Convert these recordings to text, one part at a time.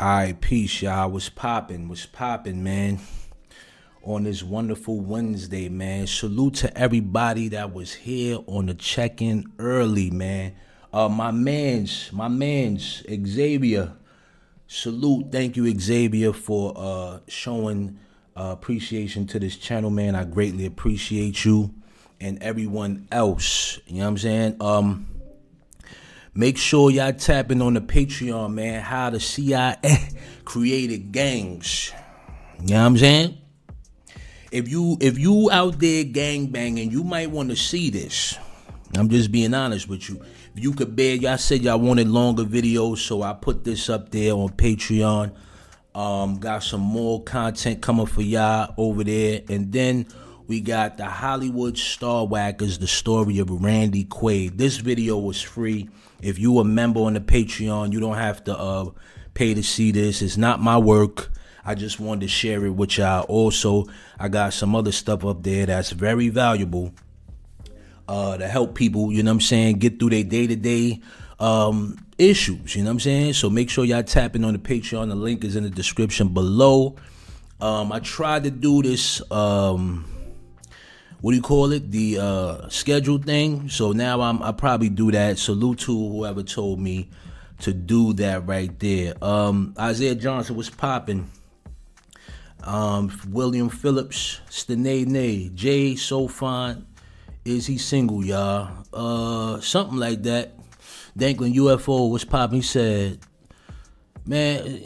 Alright, peace, y'all. What's poppin', man? On this wonderful Wednesday, man. Salute to everybody that was here on the check-in early, man. My man's Xavier. Salute, thank you, Xavier, for showing appreciation to this channel, man. I greatly appreciate you and everyone else. You know what I'm saying? Make sure y'all tapping on the Patreon, man. How the CIA created gangs. You know what I'm saying? If you out there gang banging, you might want to see this. I'm just being honest with you. If you could bear, y'all said y'all wanted longer videos, so I put this up there on Patreon. Got some more content coming for y'all over there. And then we got the Hollywood Star Whackers, the story of Randy Quaid. This video was free. If you a member on the Patreon, you don't have to pay to see this. It's not my work. I just wanted to share it with y'all. Also, I got some other stuff up there that's very valuable to help people, you know what I'm saying, get through their day-to-day issues, you know what I'm saying? So make sure y'all tapping on the Patreon. The link is in the description below. I tried to do this, what do you call it? The schedule thing. So now I probably do that. Salute to whoever told me to do that right there. Isaiah Johnson was popping. William Phillips, Stanay, Jay So Fine. Is he single, y'all? Something like that. Danklin UFO was popping. He said, man,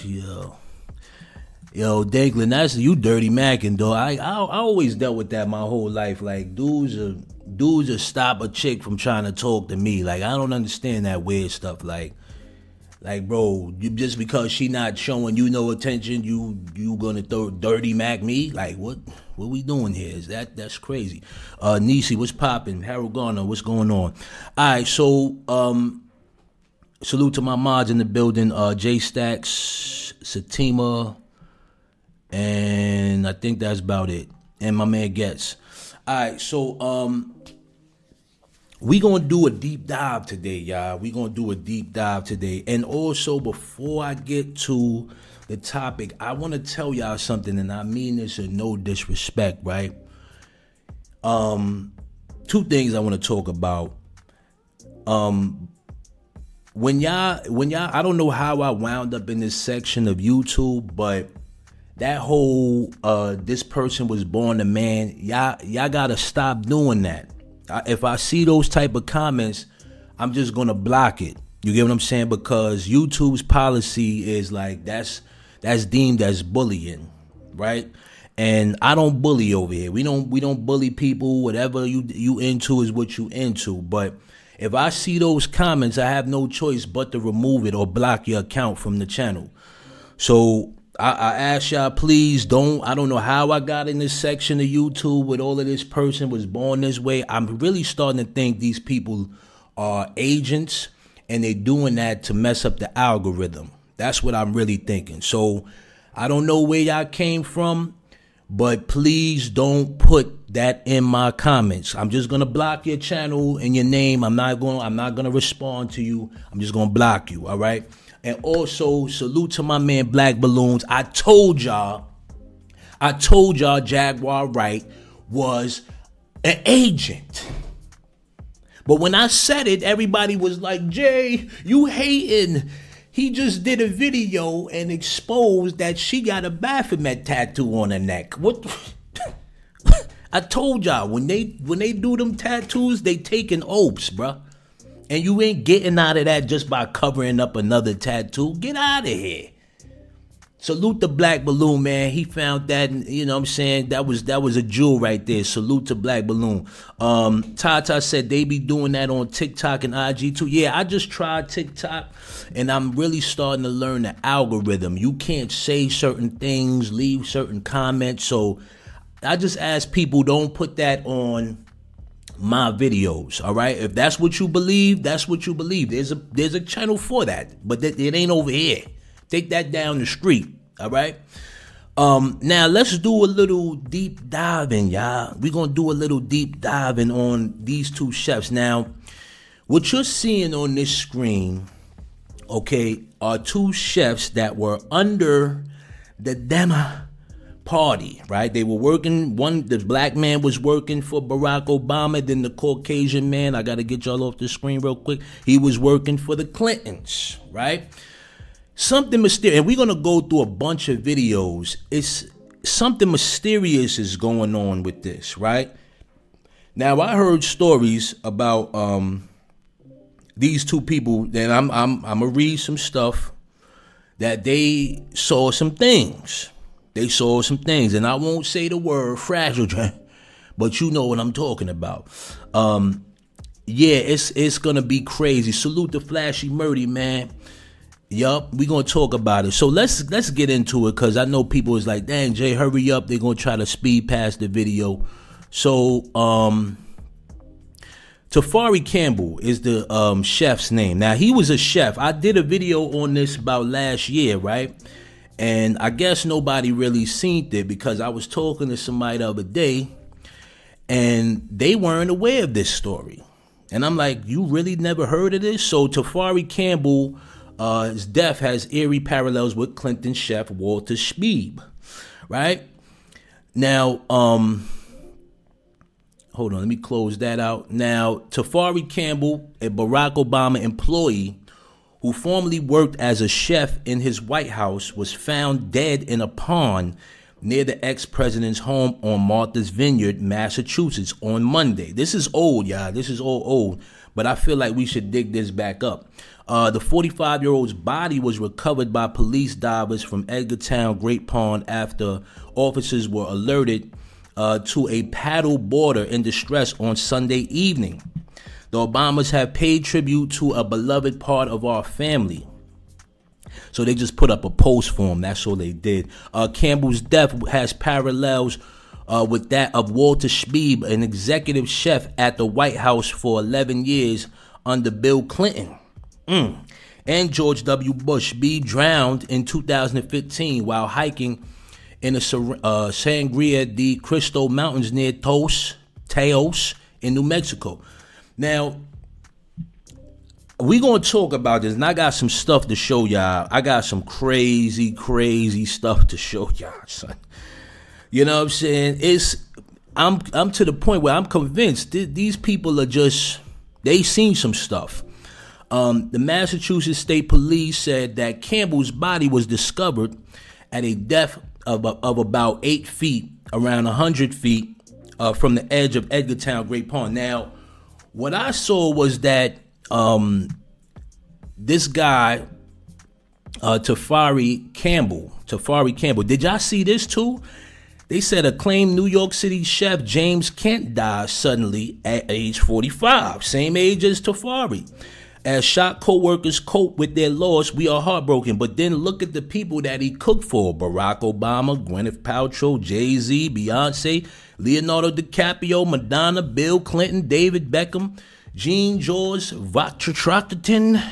Yo, Danklin, that's you dirty macking, though. I always dealt with that my whole life. Like, dudes will stop a chick from trying to talk to me. Like, I don't understand that weird stuff. Like, bro, just because she not showing you no attention, you gonna throw dirty mac me? Like, what we doing here? That's crazy. Nisi, what's popping? Harold Garner, what's going on? All right, so salute to my mods in the building. J Stacks, Satima. And I think that's about it. And my man Gets. All right, so we gonna do a deep dive today, y'all. We gonna do a deep dive today. And also, before I get to the topic, I want to tell y'all something, and I mean this in no disrespect, right? Two things I want to talk about. When y'all, I don't know how I wound up in this section of YouTube, but that whole this person was born a man, y'all gotta stop doing that. If I see those type of comments, I'm just gonna block it. You get what I'm saying? Because YouTube's policy is like that's deemed as bullying, right? And I don't bully over here. We don't bully people. Whatever you into is what you into. But if I see those comments, I have no choice but to remove it or block your account from the channel. So I ask y'all, please don't. I don't know how I got in this section of YouTube with all of this person was born this way. I'm really starting to think these people are agents and they're doing that to mess up the algorithm. That's what I'm really thinking. So I don't know where y'all came from, but please don't put that in my comments. I'm just gonna block your channel and your name. I'm not gonna respond to you. I'm just gonna block you. All right. And also, salute to my man Black Balloons. I told y'all Jaguar Wright was an agent. But when I said it, everybody was like, Jay, you hating. He just did a video and exposed that she got a Baphomet tattoo on her neck. What? I told y'all, when they do them tattoos, they taking oaths, bruh. And you ain't getting out of that just by covering up another tattoo. Get out of here. Salute the Black Balloon, man. He found that, and, you know what I'm saying? That was a jewel right there. Salute to Black Balloon. Tata said they be doing that on TikTok and IG too. Yeah, I just tried TikTok, and I'm really starting to learn the algorithm. You can't say certain things, leave certain comments. So I just ask people, don't put that on my videos, all right? If that's what you believe, that's what you believe. There's a channel for that, but it ain't over here. Take that down the street, all right? Now let's do a little deep diving, y'all. We're gonna do a little deep diving on these two chefs. Now, what you're seeing on this screen okay, are two chefs that were under the Demo party, right? They were working, the black man was working for Barack Obama, then the Caucasian man, I got to get y'all off the screen real quick, he was working for the Clintons, right? Something mysterious, and we're going to go through a bunch of videos. It's something mysterious is going on with this, right? Now, I heard stories about these two people, and I'm gonna read some stuff that they saw some things. They saw some things, and I won't say the word fragile, but you know what I'm talking about. Yeah, it's gonna be crazy. Salute to Flashy Murdy, man. Yup, we gonna talk about it. So let's get into it, because I know people is like, dang, Jay, hurry up. They're gonna try to speed past the video. So Tafari Campbell is the chef's name. Now, he was a chef. I did a video on this about last year, right? And I guess nobody really seen it, because I was talking to somebody the other day and they weren't aware of this story. And I'm like, you really never heard of this? So Tafari Campbell, his death has eerie parallels with Clinton chef Walter Spieber, right? Now, hold on, let me close that out. Now, Tafari Campbell, a Barack Obama employee who formerly worked as a chef in his White House, was found dead in a pond near the ex-president's home on Martha's Vineyard, Massachusetts on Monday. This is old, y'all. This is all old, but I feel like we should dig this back up. The 45-year-old's body was recovered by police divers from Edgartown, Great Pond, after officers were alerted to a paddle boarder in distress on Sunday evening. The Obamas have paid tribute to a beloved part of our family. So they just put up a post for him. That's all they did. Campbell's death has parallels with that of Walter Spieber, an executive chef at the White House for 11 years under Bill Clinton. And George W. Bush. Spieber drowned in 2015 while hiking in the Sangria de Cristo Mountains near Taos in New Mexico. Now, we're going to talk about this, and I got some stuff to show y'all. I got some crazy, crazy stuff to show y'all, son. You know what I'm saying? I'm to the point where I'm convinced these people are just, they seen some stuff. The Massachusetts State Police said that Campbell's body was discovered at a depth of about 8 feet, around 100 feet from the edge of Edgartown, Great Pond. Now, what I saw was that this guy, Tafari Campbell, did y'all see this too? They said acclaimed New York City chef James Kent died suddenly at age 45, same age as Tafari. As shocked co-workers cope with their loss, we are heartbroken. But then look at the people that he cooked for. Barack Obama, Gwyneth Paltrow, Jay-Z, Beyonce, Leonardo DiCaprio, Madonna, Bill Clinton, David Beckham, Jean-Georges Vaughn.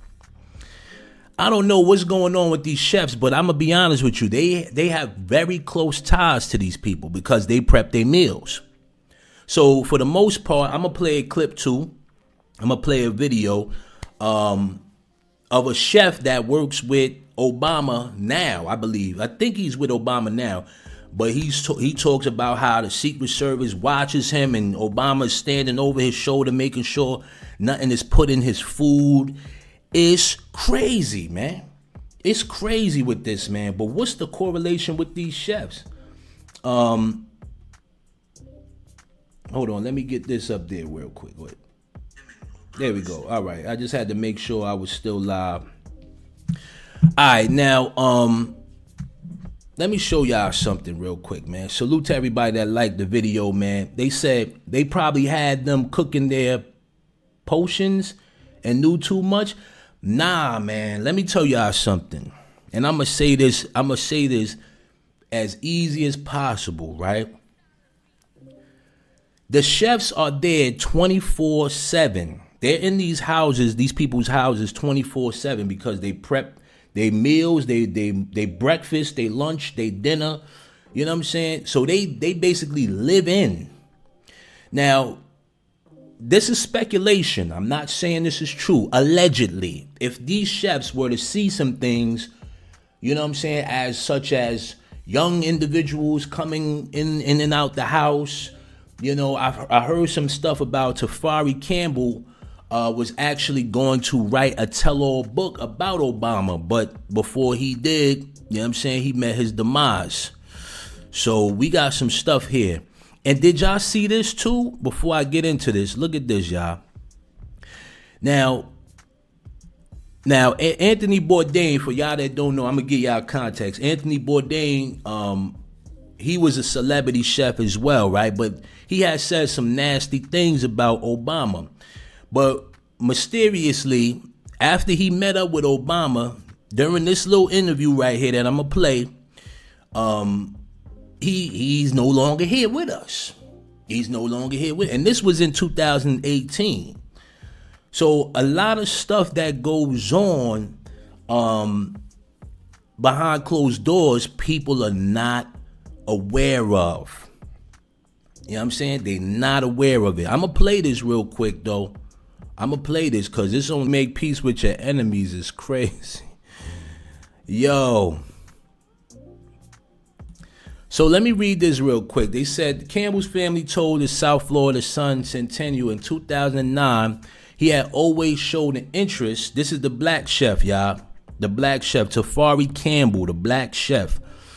I don't know what's going on with these chefs, but I'm going to be honest with you. They have very close ties to these people because they prep their meals. So for the most part, I'm going to play a clip too. I'm going to play a video of a chef that works with Obama now, I believe. I think he's with Obama now. But he talks about how the Secret Service watches him and Obama's standing over his shoulder making sure nothing is put in his food. It's crazy, man. It's crazy with this, man. But what's the correlation with these chefs? Hold on. Let me get this up there real quick. Wait. There we go. All right. I just had to make sure I was still live. All right. Now, let me show y'all something real quick, man. Salute to everybody that liked the video, man. They said they probably had them cooking their potions and knew too much. Nah, man. Let me tell y'all something. And I'm going to say this as easy as possible, right? The chefs are there 24/7. They're in these houses, these people's houses 24/7 because they prep their meals, they breakfast, they lunch, they dinner. You know what I'm saying? So they basically live in. Now, this is speculation. I'm not saying this is true. Allegedly, if these chefs were to see some things, you know what I'm saying, as such as young individuals coming in and out the house, you know, I heard some stuff about Tafari Campbell was actually going to write a tell-all book about Obama, but before he did, you know what I'm saying, he met his demise. So we got some stuff here. And did y'all see this too? Before I get into this, look at this, y'all. Now, Anthony Bourdain, for y'all that don't know, I'm going to give y'all context. Anthony Bourdain, he was a celebrity chef as well, right? But he had said some nasty things about Obama. But mysteriously, after he met up with Obama, during this little interview right here that I'm going to play, he's no longer here with us. He's no longer here with, and this was in 2018. So a lot of stuff that goes on behind closed doors, people are not aware of. You know what I'm saying? They're not aware of it. I'm going to play this real quick, though. I'm going to play this because this don't make peace with your enemies is crazy. Yo. So let me read this real quick. They said Campbell's family told his South Florida son Centennial in 2009 he had always showed an interest. This is the black chef, y'all. The black chef, Tafari Campbell, the black chef,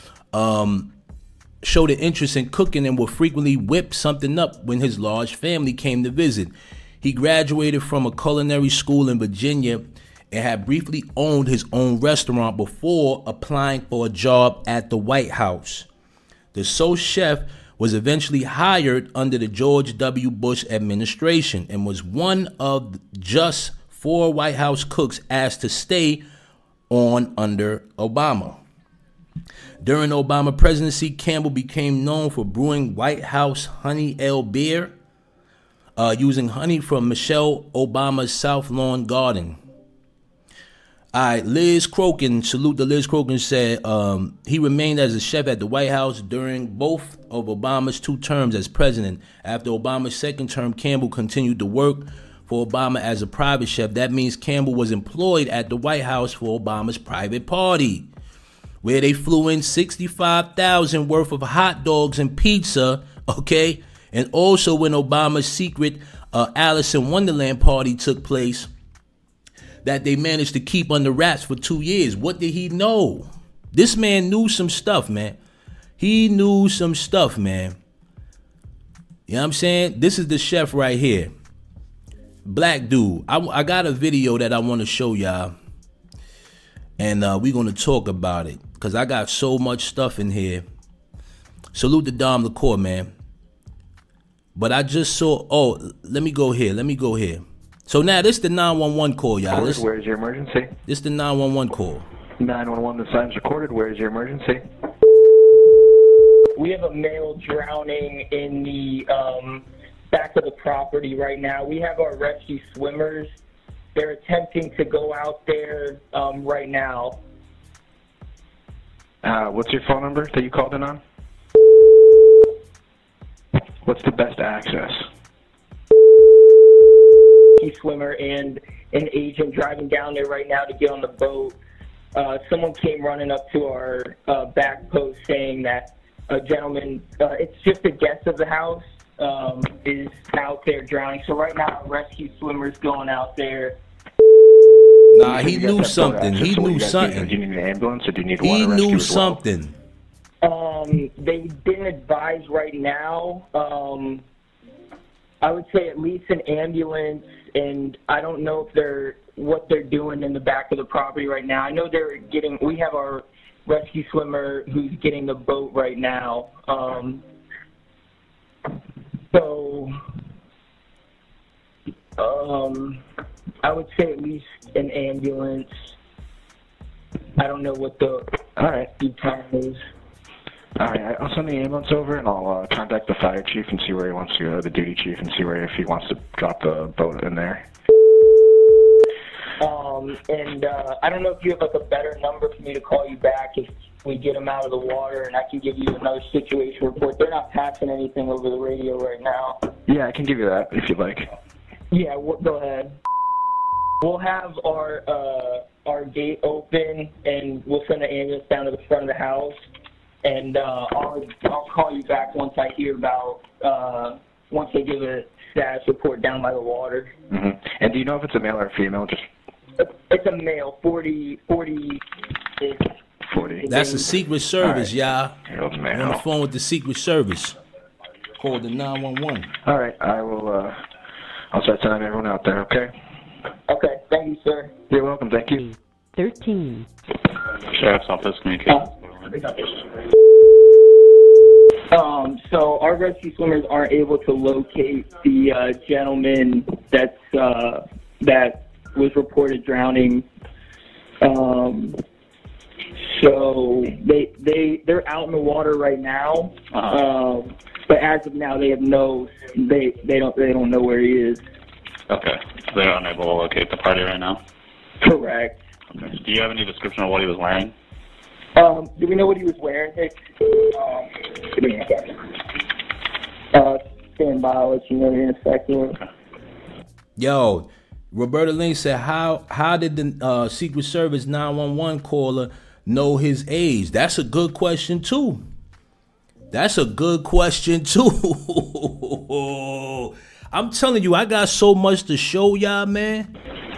showed an interest in cooking and would frequently whip something up when his large family came to visit. He graduated from a culinary school in Virginia and had briefly owned his own restaurant before applying for a job at the White House. The sous chef was eventually hired under the George W. Bush administration and was one of just 4 White House cooks asked to stay on under Obama. During the Obama presidency, Campbell became known for brewing White House honey ale beer, using honey from Michelle Obama's South Lawn garden. All right, Liz Crokin, salute to Liz Crokin, said he remained as a chef at the White House during both of Obama's 2 terms as president. After Obama's 2nd term, Campbell continued to work for Obama as a private chef. That means Campbell was employed at the White House for Obama's private party, where they flew in $65,000 worth of hot dogs and pizza, okay? And also when Obama's secret Alice in Wonderland party took place, that they managed to keep under wraps for 2 years. What did he know? This man knew some stuff, man. He knew some stuff, man. You know what I'm saying? This is the chef right here. Black dude. I got a video that I want to show y'all. And we're going to talk about it. Because I got so much stuff in here. Salute to Dom LaCour, man. But I just saw... Oh, let me go here. So now this is the 911 call, y'all. Where is your emergency? This is the 911 call. 911, the sign's recorded. Where is your emergency? We have a male drowning in the back of the property right now. We have our rescue swimmers. They're attempting to go out there right now. What's your phone number that you called in on? What's the best access? Swimmer and an agent driving down there right now to get on the boat. Someone came running up to our back post saying that a gentleman, it's just a guest of the house, is out there drowning. So right now, a rescue swimmer's going out there. Nah, he knew something. He knew something. Do you need an ambulance or do you need water rescue? He knew something. They didn't advise right now. I would say at least an ambulance, and I don't know if what they're doing in the back of the property right now. I know we have our rescue swimmer who's getting the boat right now. I would say at least an ambulance. I don't know what the time is. All right, I'll send the ambulance over, and I'll contact the fire chief and see where he wants to go, the duty chief, and see if he wants to drop the boat in there. I don't know if you have like a better number for me to call you back if we get him out of the water, and I can give you another situation report. They're not passing anything over the radio right now. Yeah, I can give you that if you'd like. Yeah, go ahead. We'll have our gate open, and we'll send an ambulance down to the front of the house. And I'll call you back once I hear about once they give a status report down by the water. Mm-hmm. And do you know if it's a male or a female? Just it's a male, 40. 40. That's a Secret Service, y'all. Oh, man. On the phone with the Secret Service. Call the 911. All right, I will. I'll start sending everyone out there. Okay. Okay. Thank you, sir. You're welcome. Thank you. 13. Sheriff's Office communication. So our rescue swimmers aren't able to locate the gentleman that was reported drowning. So they're out in the water right now. But as of now, they have they don't know where he is. Okay, so they're unable to locate the party right now. Correct. Okay. Do you have any description of what he was wearing? Do we know what he was wearing, Hicks? Give me a second. Stand by, I'll let you know in a second. Okay. Yo, Roberta Link said, how did the Secret Service 911 caller know his age? That's a good question, too. That's a good question, too. I'm telling you, I got so much to show y'all, man.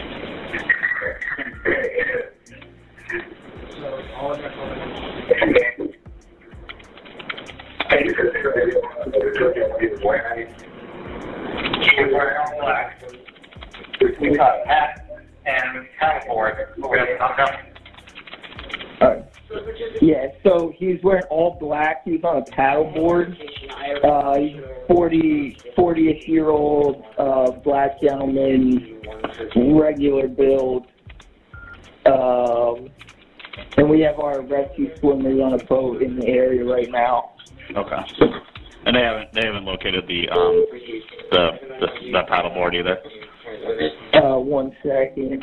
Yeah, so he's wearing all black. He was on a paddleboard. He's 40-ish-year-old black gentleman, regular build. And we have our rescue swimmers on a boat in the area right now. Okay. And they haven't located the paddleboard either. 1 second.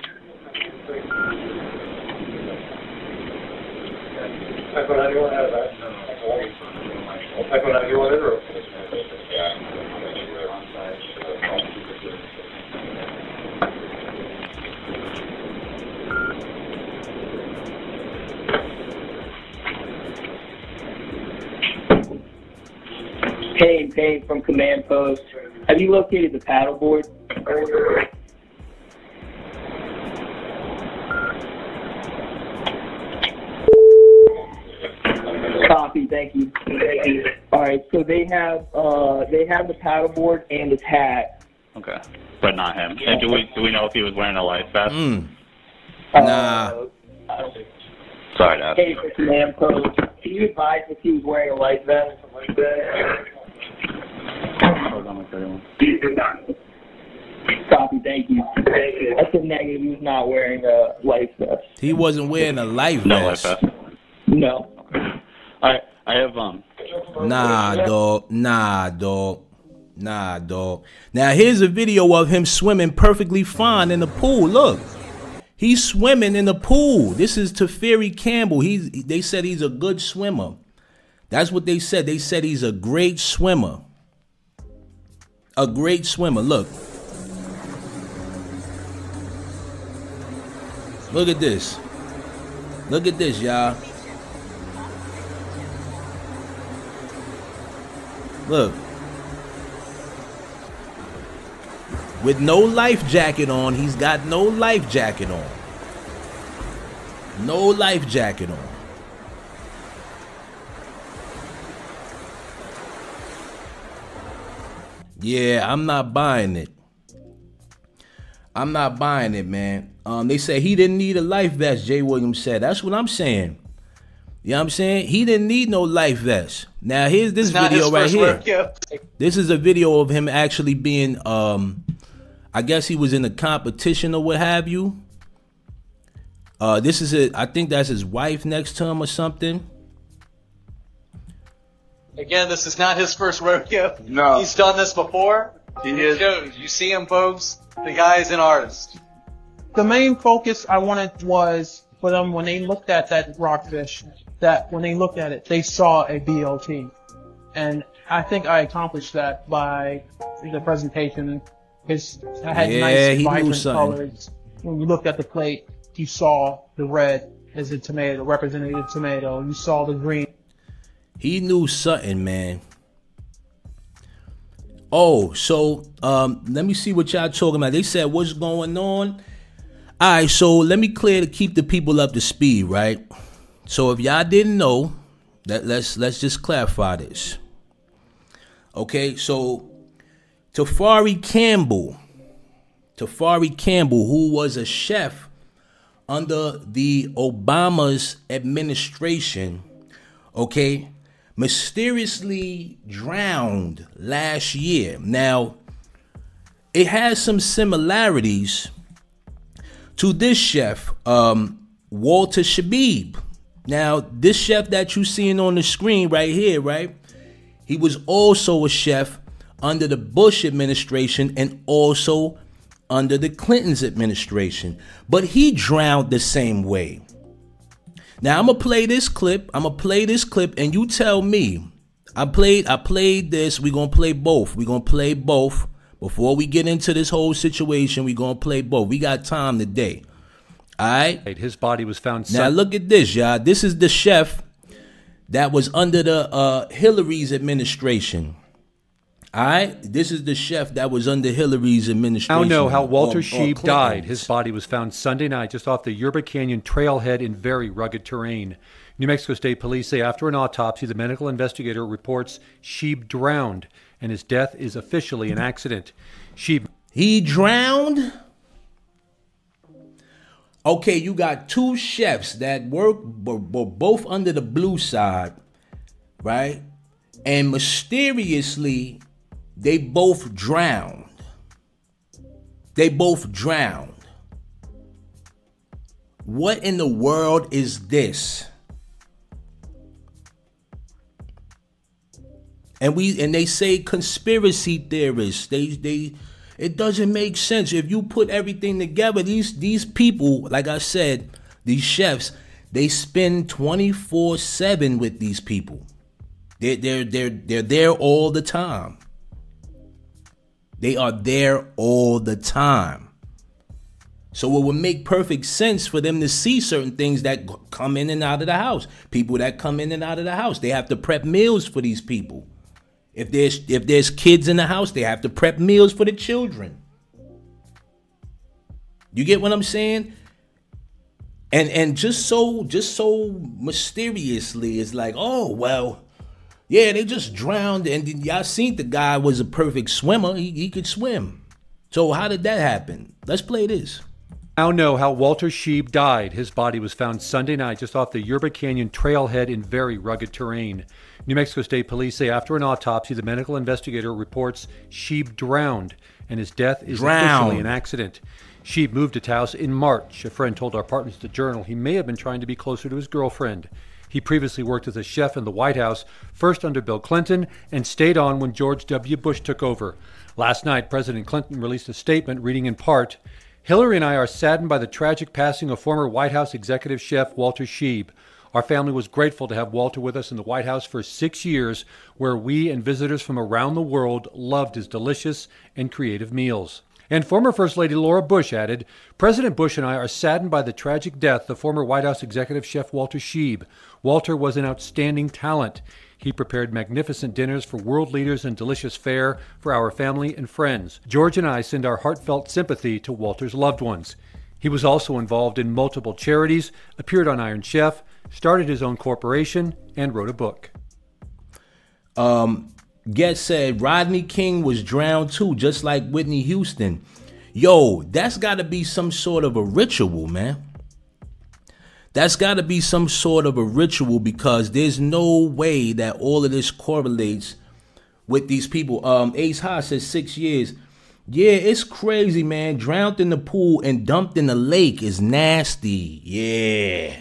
Payne from Command Post. Have you located the paddleboard? Copy. Thank you. All right. So they have the paddleboard and his hat. Okay, but not him. And do we know if he was wearing a life vest? Nah. Sorry, Dad. Hey, for Command Post. Can you advise if he was wearing a life vest? Copy, thank you. That's a negative. He was not wearing a life vest. He wasn't wearing a life vest. No life vest. No. I have Nah, dog. Now here's a video of him swimming perfectly fine in the pool. Look. He's swimming in the pool. This is Teferi Campbell. They said he's a good swimmer. That's what they said. They said he's a great swimmer. A great swimmer. Look. Look at this. Look at this, y'all. Look. With no life jacket on. He's got no life jacket on. No life jacket on. Yeah, I'm not buying it. I'm not buying it, man. They say he didn't need a life vest, Jay Williams said. That's what I'm saying. You know what I'm saying? He didn't need no life vest. Now, here's this video right here. This is a video of him actually being, I guess he was in a competition or what have you. This is it. I think that's his wife next to him or something. Again, this is not his first rodeo. No. He's done this before. He is. Shows. You see him, folks? The guy is an artist. The main focus I wanted was for them when they looked at that rockfish, that when they looked at it, they saw a BLT. And I think I accomplished that by the presentation His had Yeah, nice he knew vibrant something. colors. When you looked at the plate, you saw the red as a tomato, representing a tomato. You saw the green. He knew something, man. Oh, so let me see what y'all talking about. They said, what's going on? All right, so let me clear to keep the people up to speed, right? So if y'all didn't know, let's just clarify this. Okay, so Tafari Campbell, who was a chef under the Obama's administration, okay, mysteriously drowned last year. Now, it has some similarities to this chef, Walter Shabib. Now, this chef that you seeing on the screen right here, right? He was also a chef under the Bush administration and also under the Clinton's administration. But he drowned the same way. Now, I'm going to play this clip. And you tell me. I played this. We're going to play both. Before we get into this whole situation, we're going to play both. We got time today. All right? His body was found. Now, look at this, y'all. This is the chef that was under the Hillary's administration. All right? This is the chef that was under Hillary's administration. Now know how Walter or Sheeb died. Clinton's. His body was found Sunday night just off the Yerba Canyon trailhead in very rugged terrain. New Mexico State Police say after an autopsy, the medical investigator reports Sheeb drowned, and his death is officially an accident. He drowned? Okay, you got two chefs that were both under the blue side, right? And mysteriously, they both drowned. What in the world is this? And they say conspiracy theorists. It doesn't make sense. If you put everything together, these people, like I said, these chefs, they spend 24/7 with these people. They're there all the time. They are there all the time. So it would make perfect sense for them to see certain things that come in and out of the house. People that come in and out of the house, they have to prep meals for these people. If there's kids in the house, they have to prep meals for the children. You get what I'm saying? And just so mysteriously, it's like, oh well, yeah, they just drowned, and y'all seen the guy was a perfect swimmer. He could swim. So how did that happen? Let's play this. Now know how Walter Sheeb died. His body was found Sunday night just off the Yerba Canyon trailhead in very rugged terrain. New Mexico State Police say after an autopsy, the medical investigator reports Sheeb drowned, and his death is officially an accident. Sheeb moved to Taos in March. A friend told our partners at the Journal he may have been trying to be closer to his girlfriend. He previously worked as a chef in the White House, first under Bill Clinton, and stayed on when George W. Bush took over. Last night, President Clinton released a statement reading in part, "Hillary and I are saddened by the tragic passing of former White House executive chef Walter Sheeb. Our family was grateful to have Walter with us in the White House for 6 years, where we and visitors from around the world loved his delicious and creative meals." And former First Lady Laura Bush added, "President Bush and I are saddened by the tragic death of former White House executive chef Walter Sheeb. Walter was an outstanding talent. He prepared magnificent dinners for world leaders and delicious fare for our family and friends. George and I send our heartfelt sympathy to Walter's loved ones. He was also involved in multiple charities, appeared on Iron Chef, started his own corporation, and wrote a book." Get said Rodney King was drowned too, just like Whitney Houston. Yo, that's got to be some sort of a ritual, man. That's got to be some sort of a ritual, because there's no way that all of this correlates with these people. Ace High says 6 years. Yeah, it's crazy, man. Drowned in the pool and dumped in the lake is nasty. Yeah,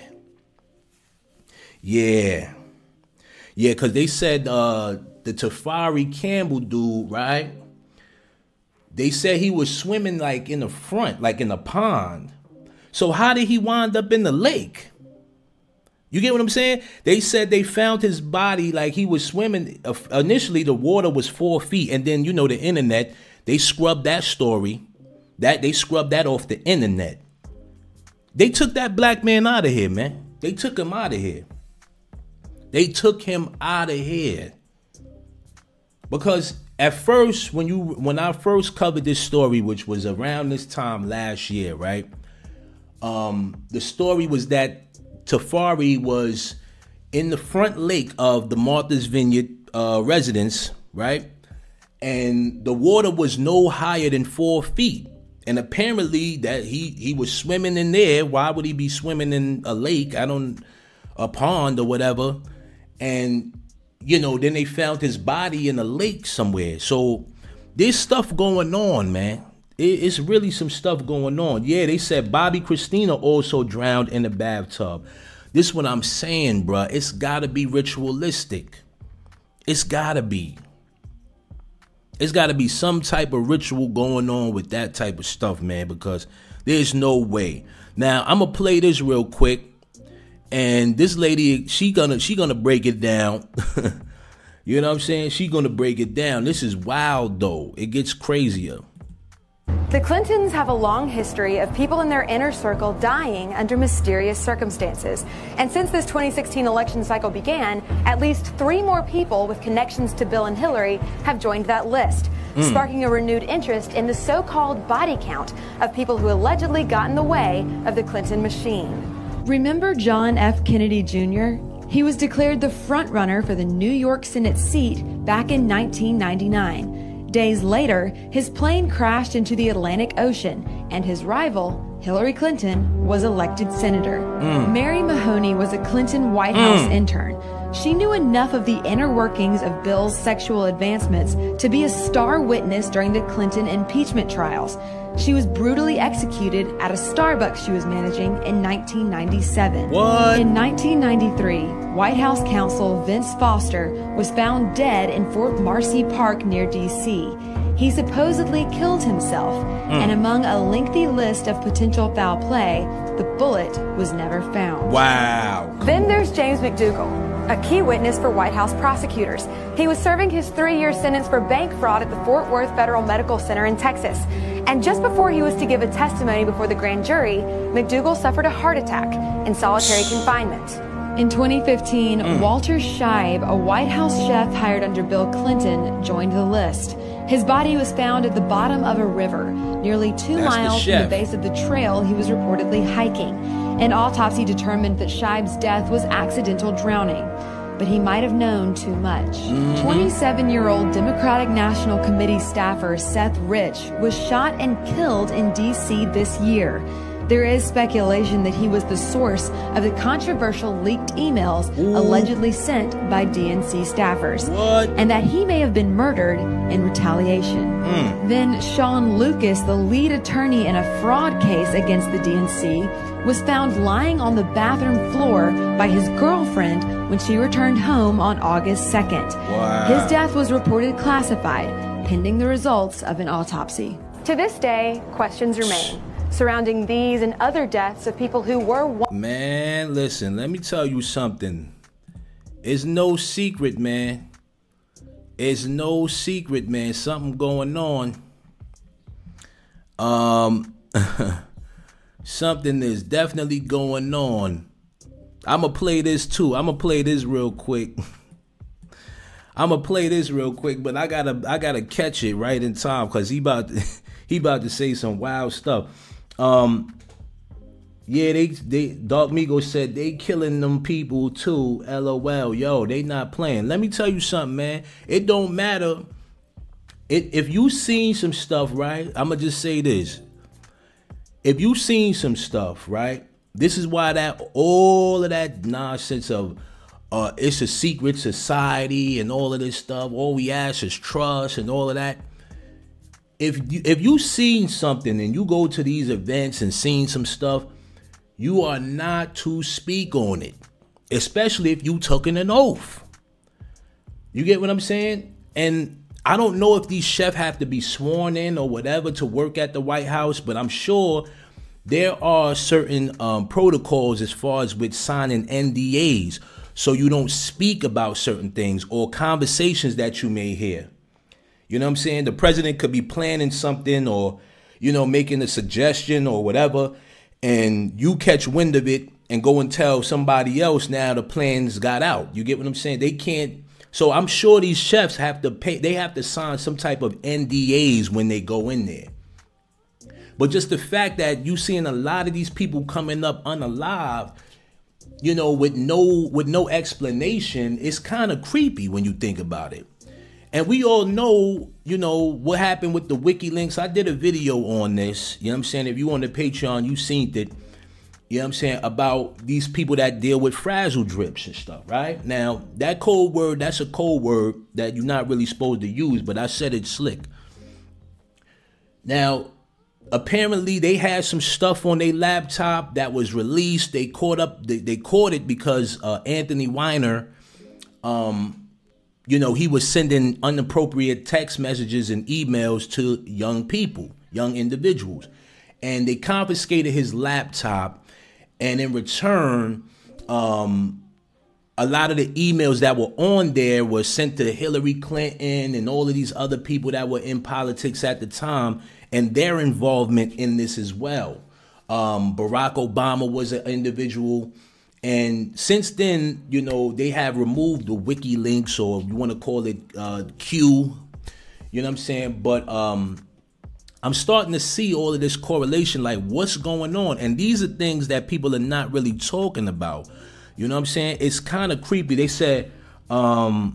because they said the Tafari Campbell dude, right? They said he was swimming like in the front, like in a pond. So how did he wind up in the lake? You get what I'm saying? They said they found his body like he was swimming. Initially, the water was 4 feet. And then, you know, the internet, They scrubbed that story. They scrubbed that off the internet. They took that black man out of here, man. They took him out of here. They took him out of here. Because at first, when I first covered this story, which was around this time last year, right? The story was that Tafari was in the front lake of the Martha's Vineyard residence, right? And the water was no higher than 4 feet. And apparently that he was swimming in there. Why would he be swimming in a lake? A pond or whatever. And, then they found his body in a lake somewhere. So there's stuff going on, man. It's really some stuff going on. Yeah, they said Bobby Christina also drowned in the bathtub. This is what I'm saying, bruh. It's got to be ritualistic. It's got to be. It's got to be some type of ritual going on with that type of stuff, man, because there's no way. Now, I'm going to play this real quick. And this lady, she gonna break it down. You know what I'm saying? She gonna break it down. This is wild, though. It gets crazier. The Clintons have a long history of people in their inner circle dying under mysterious circumstances. And since this 2016 election cycle began, at least 3 more people with connections to Bill and Hillary have joined that list, sparking a renewed interest in the so-called body count of people who allegedly got in the way of the Clinton machine. Remember John F. Kennedy Jr.? He was declared the front-runner for the New York Senate seat back in 1999. Days later, his plane crashed into the Atlantic Ocean, and his rival, Hillary Clinton, was elected senator. Mary Mahoney was a Clinton White House intern. She knew enough of the inner workings of Bill's sexual advancements to be a star witness during the Clinton impeachment trials. She was brutally executed at a Starbucks she was managing in 1997. What? In 1993, White House counsel Vince Foster was found dead in Fort Marcy Park near D.C. He supposedly killed himself, and among a lengthy list of potential foul play, the bullet was never found. Wow. Then there's James McDougal, a key witness for White House prosecutors. He was serving his 3-year sentence for bank fraud at the Fort Worth Federal Medical Center in Texas. And just before he was to give a testimony before the grand jury, McDougal suffered a heart attack in solitary confinement. In 2015, Walter Scheib, a White House chef hired under Bill Clinton, joined the list. His body was found at the bottom of a river, nearly 2 miles from the base of the trail he was reportedly hiking. An autopsy determined that Scheib's death was accidental drowning, but he might have known too much. 27-year-old Democratic National Committee staffer Seth Rich was shot and killed in D.C. this year. There is speculation that he was the source of the controversial leaked emails allegedly sent by DNC staffers, and that he may have been murdered in retaliation. Then Sean Lucas, the lead attorney in a fraud case against the DNC, was found lying on the bathroom floor by his girlfriend when she returned home on August 2nd. His death was reported classified, pending the results of an autopsy. To this day, questions remain surrounding these and other deaths of people who were... Man, listen, let me tell you something. It's no secret, man. It's no secret, man. Something going on. Something is definitely going on. I'm going to play this too. I'm going to play this real quick. But I gotta catch it right in time because he about to say some wild stuff. Yeah, they Dark Migo said they killing them people too. LOL, yo, they not playing. Let me tell you something, man. It don't matter. If you seen some stuff, right? I'ma just say this. If you seen some stuff, right? This is why all of that nonsense of it's a secret society and all of this stuff. All we ask is trust and all of that. If you seen something and you go to these events and seen some stuff, you are not to speak on it, especially if you took an oath. You get what I'm saying? And I don't know if these chefs have to be sworn in or whatever to work at the White House, but I'm sure there are certain protocols as far as with signing NDAs, so you don't speak about certain things or conversations that you may hear. You know what I'm saying? The president could be planning something or, you know, making a suggestion or whatever, and you catch wind of it and go and tell somebody else now the plans got out. You get what I'm saying? They can't. So I'm sure these chefs have to pay. They have to sign some type of NDAs when they go in there. But just the fact that you seeing a lot of these people coming up unalive, you know, with no explanation, it's kind of creepy when you think about it. And we all know, you know, what happened with the WikiLeaks. I did a video on this. You know what I'm saying? If you on the Patreon, you seen it. You know what I'm saying? About these people that deal with frazzle drips and stuff, right? Now, that code word, that's a code word that you're not really supposed to use, but I said it slick. Now, apparently they had some stuff on their laptop that was released. They caught it because Anthony Weiner, you know, he was sending inappropriate text messages and emails to young people, young individuals. And they confiscated his laptop. And in return, a lot of the emails that were on there were sent to Hillary Clinton and all of these other people that were in politics at the time, and their involvement in this as well. Barack Obama was an individual. And since then, you know, they have removed the WikiLeaks, or you want to call it Q, you know what I'm saying? But I'm starting to see all of this correlation, like what's going on. And these are things that people are not really talking about. You know what I'm saying? It's kind of creepy. They said, dog,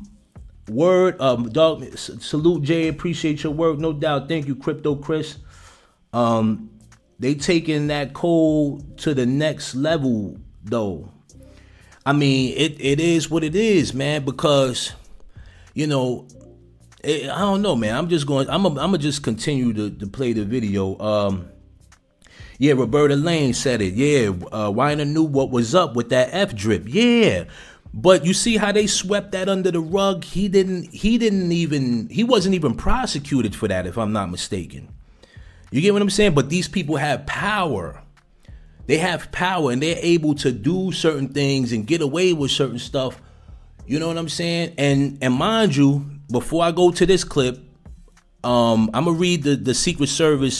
salute Jay, appreciate your work. No doubt. Thank you, Crypto Chris. They taking that code to the next level, though. I mean, it is what it is, man, because, you know, I don't know, man. I'm gonna just continue to play the video. Yeah, Roberta Lane said it. Yeah, Weiner knew what was up with that F drip. Yeah, but you see how they swept that under the rug. He wasn't even prosecuted for that, if I'm not mistaken. You get what I'm saying? But these people have power. They have power, and they're able to do certain things and get away with certain stuff. You know what I'm saying? And mind you, before I go to this clip, I'm gonna read the Secret Service,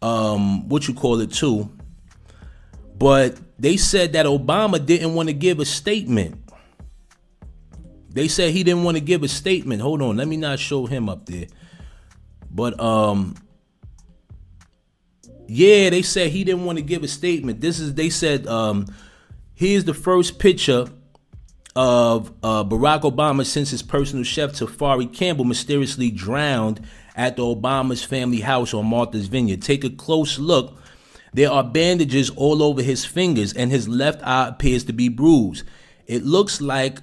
too. But they said that Obama didn't want to give a statement. They said he didn't want to give a statement. Hold on, let me not show him up there. But yeah, they said he didn't want to give a statement. They said here's the first picture of Barack Obama since his personal chef Tafari Campbell mysteriously drowned at the Obama's family house on Martha's Vineyard. Take a close look. There are bandages all over his fingers, and his left eye appears to be bruised. It looks like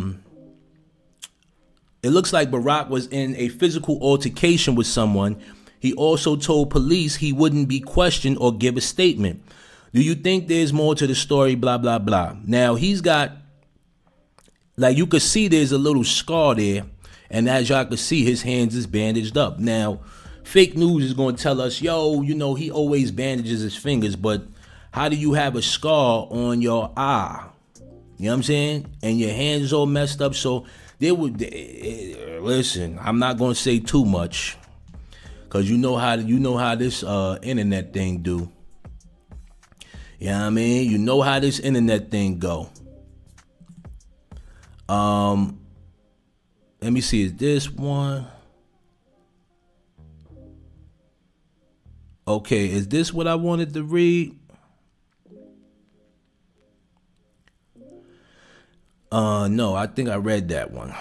Barack was in a physical altercation with someone. He also told police he wouldn't be questioned or give a statement. Do you think there's more to the story? Blah, blah, blah. Now, he's got, like, you could see there's a little scar there. And as y'all can see, his hands is bandaged up. Now, fake news is going to tell us, yo, you know, he always bandages his fingers. But how do you have a scar on your eye? You know what I'm saying? And your hands all messed up. So, listen, I'm not going to say too much. Because you know how this internet thing do. You know what I mean? You know how this internet thing go. Let me see, is this one? Okay, is this what I wanted to read? No, I think I read that one.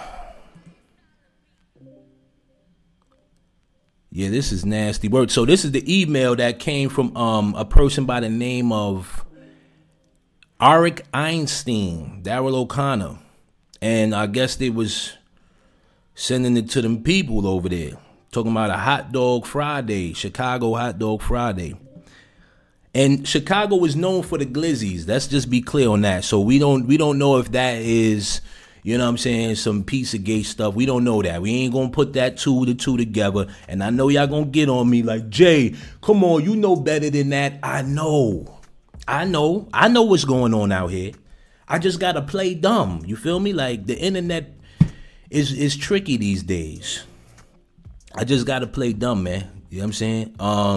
Yeah, this is nasty work. So this is the email that came from a person by the name of Arik Einstein, Daryl O'Connor. And I guess they was sending it to them people over there. Talking about a hot dog Friday, Chicago hot dog Friday. And Chicago is known for the glizzies. Let's just be clear on that. So we don't know if that is, you know what I'm saying, some piece of gay stuff. We don't know that. We ain't gonna put the two together. And I know y'all gonna get on me like, Jay, come on, you know better than that. I know what's going on out here. I just gotta play dumb. You feel me? Like, the internet is tricky these days. I just gotta play dumb, man. You know what I'm saying?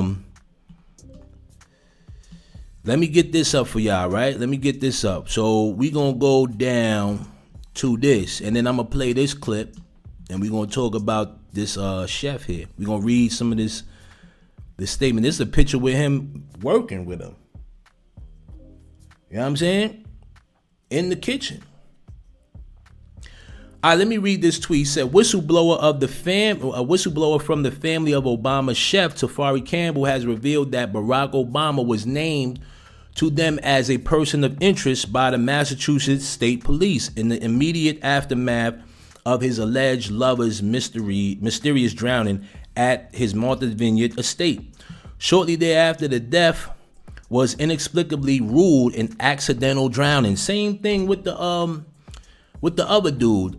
Let me get this up for y'all, right? Let me get this up. So we gonna go down to this, and then I'm gonna play this clip, and we gonna talk about this chef here. We gonna read some of this statement. This is a picture with him working with him. You know what I'm saying? In the kitchen. All right, let me read this tweet. It said, whistleblower from the family of Obama's chef, Tafari Campbell, has revealed that Barack Obama was named to them as a person of interest by the Massachusetts State Police in the immediate aftermath of his alleged lover's mysterious drowning at his Martha's Vineyard estate. Shortly thereafter, the death was inexplicably ruled an accidental drowning. Same thing with the other dude,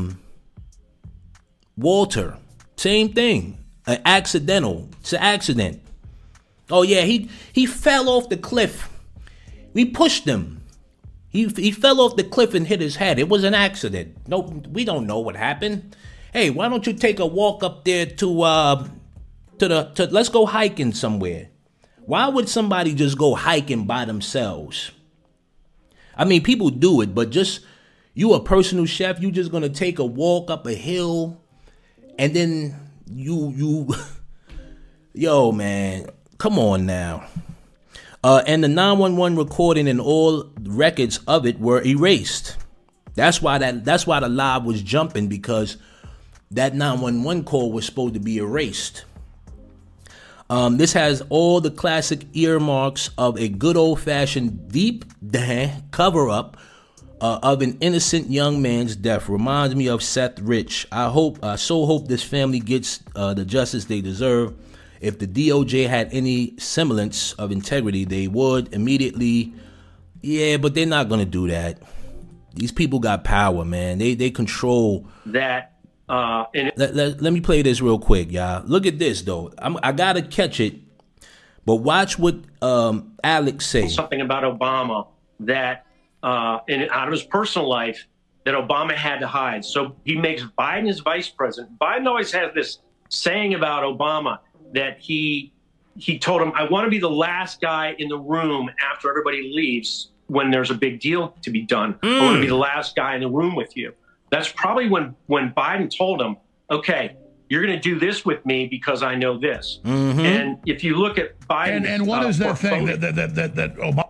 Walter. Same thing. It's an accident. Oh yeah, he fell off the cliff. We pushed him. He fell off the cliff and hit his head. It was an accident. No, we don't know what happened. Hey, why don't you take a walk up there to let's go hiking somewhere. Why would somebody just go hiking by themselves? I mean, people do it, but just you a personal chef, you just gonna take a walk up a hill, and then you yo man, come on now. And the 911 recording and all records of it were erased. That's why the live was jumping, because that 911 call was supposed to be erased. This has all the classic earmarks of a good old-fashioned deep cover-up of an innocent young man's death. Reminds me of Seth Rich. I so hope this family gets the justice they deserve. If the DOJ had any semblance of integrity, they would immediately. Yeah, but they're not gonna do that. These people got power, man. They control that. Let me play this real quick, y'all. Look at this though. I gotta catch it, but watch what Alex says. Something about Obama that out of his personal life that Obama had to hide. So he makes Biden his vice president. Biden always has this saying about Obama that he told him, I want to be the last guy in the room after everybody leaves when there's a big deal to be done. I want to be the last guy in the room with you. That's probably when Biden told him, okay, you're going to do this with me because I know this. Mm-hmm. And if you look at Biden, and what is that thing that Obama?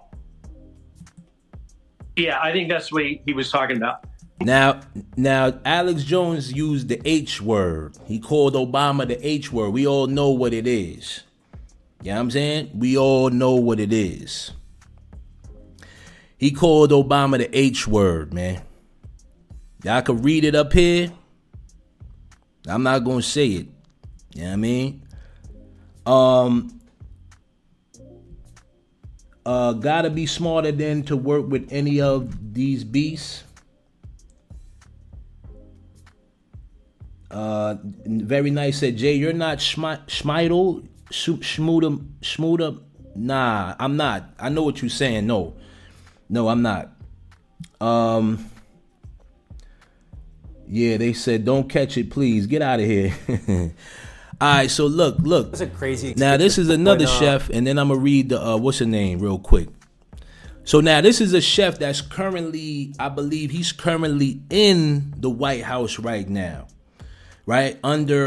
Yeah, I think that's what he was talking about. Now, Alex Jones used the H word. He called Obama the H word. We all know what it is. You know what I'm saying? We all know what it is. He called Obama the H word, man. Y'all could read it up here. I'm not going to say it. You know what I mean? Gotta be smarter than to work with any of these beasts. Very nice, said Jay. You're not Schmeidel, Schmuda. Nah, I'm not. I know what you're saying. No, I'm not. Yeah, they said don't catch it, please. Get out of here. All right, so look. That's a crazy. Now this is another chef, and then I'm gonna read the what's her name real quick. So now this is a chef that's currently, I believe he's currently in the White House right now. Right under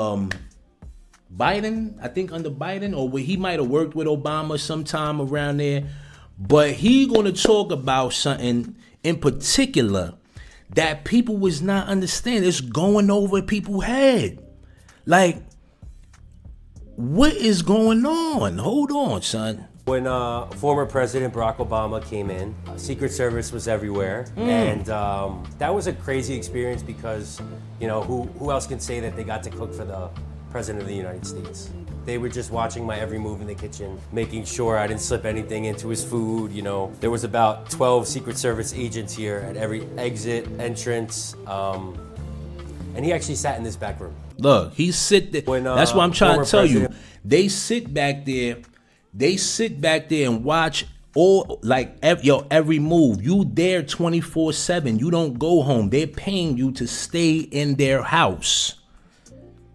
Biden, I think under Biden, or he might have worked with Obama sometime around there. But he gonna talk about something in particular that people was not understanding. It's going over people's head. Like, what is going on? Hold on, son. When former President Barack Obama came in, Secret Service was everywhere, and that was a crazy experience because, you know, who else can say that they got to cook for the President of the United States? They were just watching my every move in the kitchen, making sure I didn't slip anything into his food. You know, there was about 12 Secret Service agents here at every exit, entrance, and he actually sat in this back room. Look, he sit there. That's what I'm trying to tell you. They sit back there. They sit back there and watch all, like, every move. You there 24/7. You don't go home. They're paying you to stay in their house.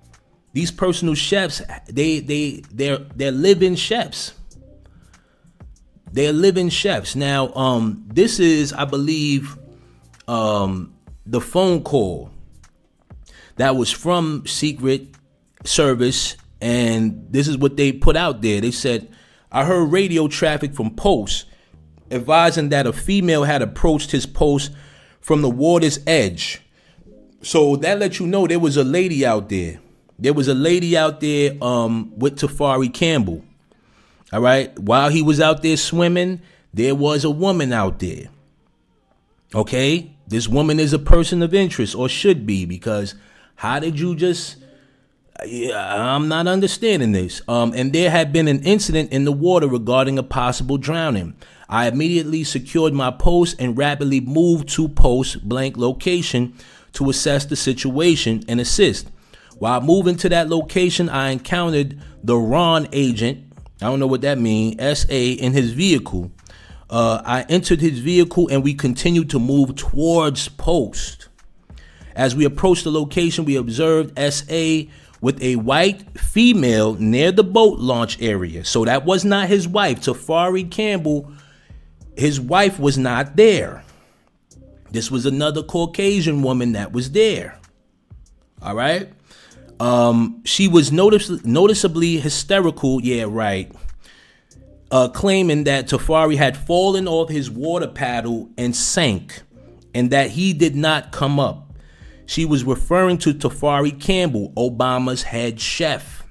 These personal chefs, they're living chefs. They're living chefs. Now, this is, I believe, the phone call that was from Secret Service, and this is what they put out there. They said, I heard radio traffic from Post advising that a female had approached his post from the water's edge. So that lets you know there was a lady out there. There was a lady out there with Tafari Campbell. All right. While he was out there swimming, there was a woman out there. Okay. This woman is a person of interest, or should be, because how did you just... I'm not understanding this. And there had been an incident in the water regarding a possible drowning. I immediately secured my post and rapidly moved to post blank location to assess the situation and assist. While moving to that location, I encountered the Ron agent, I don't know what that means, S.A., in his vehicle. I entered his vehicle and we continued to move towards post. As we approached the location, we observed S.A. with a white female near the boat launch area. So that was not his wife. Tafari Campbell, his wife was not there. This was another Caucasian woman that was there. All right. She was noticeably hysterical. Yeah, right. Claiming that Tafari had fallen off his water paddle and sank, and that he did not come up. She was referring to Tafari Campbell, Obama's head chef.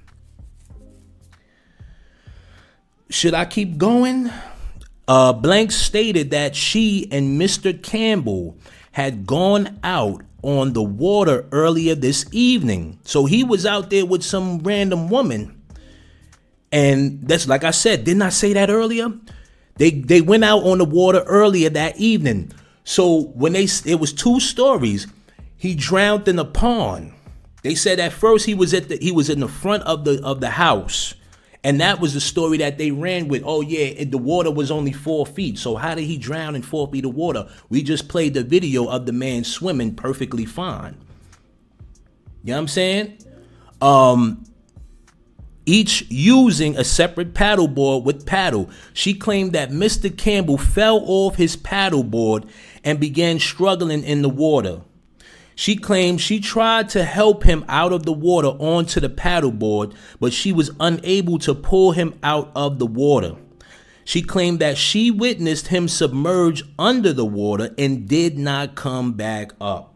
Should I keep going? Blank stated that she and Mr. Campbell had gone out on the water earlier this evening. So he was out there with some random woman. And that's, like I said, didn't I say that earlier? They went out on the water earlier that evening. So when it was two stories. He drowned in a pond. They said at first he was in the front of the house, and that was the story that they ran with. Oh yeah, the water was only 4 feet. So how did he drown in 4 feet of water? We just played the video of the man swimming perfectly fine. You know what I'm saying? Each using a separate paddleboard with paddle. She claimed that Mr. Campbell fell off his paddleboard and began struggling in the water. She claimed she tried to help him out of the water onto the paddleboard, but she was unable to pull him out of the water. She claimed that she witnessed him submerge under the water and did not come back up.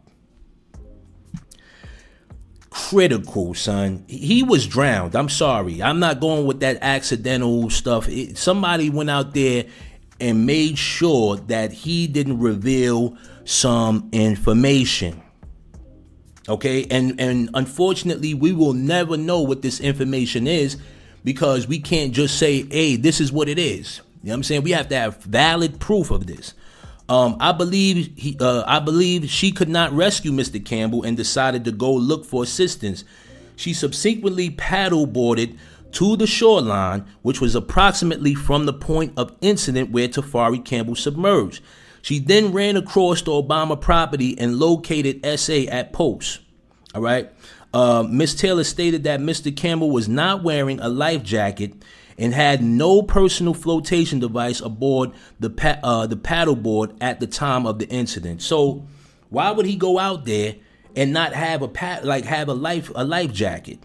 Critical, son. He was drowned. I'm sorry. I'm not going with that accidental stuff. Somebody went out there and made sure that he didn't reveal some information. Okay, and unfortunately, we will never know what this information is, because we can't just say, hey, this is what it is. You know what I'm saying? We have to have valid proof of this. I believe she could not rescue Mr. Campbell and decided to go look for assistance. She subsequently paddleboarded to the shoreline, which was approximately from the point of incident where Tafari Campbell submerged. She then ran across the Obama property and located S.A. at post. All right. Ms. Taylor stated that Mr. Campbell was not wearing a life jacket and had no personal flotation device aboard the paddleboard at the time of the incident. So why would he go out there and not have a life jacket?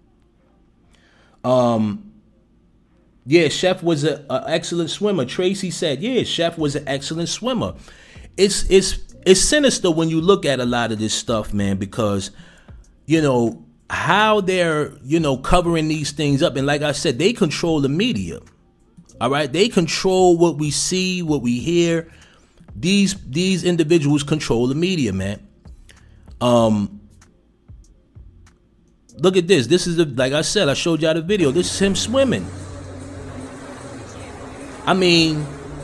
Yeah, Chef was an excellent swimmer. Tracy said, yeah, Chef was an excellent swimmer. It's sinister when you look at a lot of this stuff, man, because, you know, how they're, you know, covering these things up. And like I said, they control the media. All right. They control what we see, what we hear. These individuals control the media, man. Look at this. This is like I said, I showed y'all the video. This is him swimming. I mean,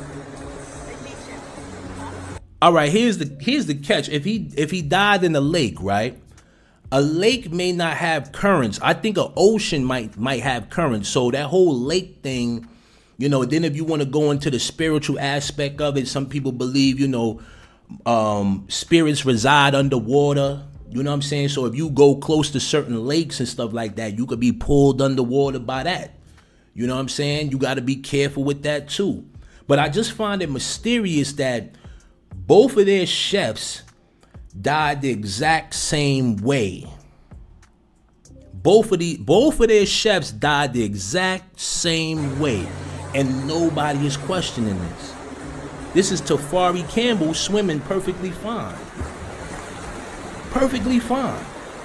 all right, here's the catch. If he died in a lake, right? A lake may not have currents. I think an ocean might have currents. So that whole lake thing, you know, then if you want to go into the spiritual aspect of it, some people believe, you know, spirits reside underwater. You know what I'm saying? So if you go close to certain lakes and stuff like that, you could be pulled underwater by that. You know what I'm saying? You got to be careful with that too. But I just find it mysterious that both of their chefs died the exact same way. Both of their chefs died the exact same way, and nobody is questioning this. This is Tafari Campbell swimming perfectly fine. Perfectly fine.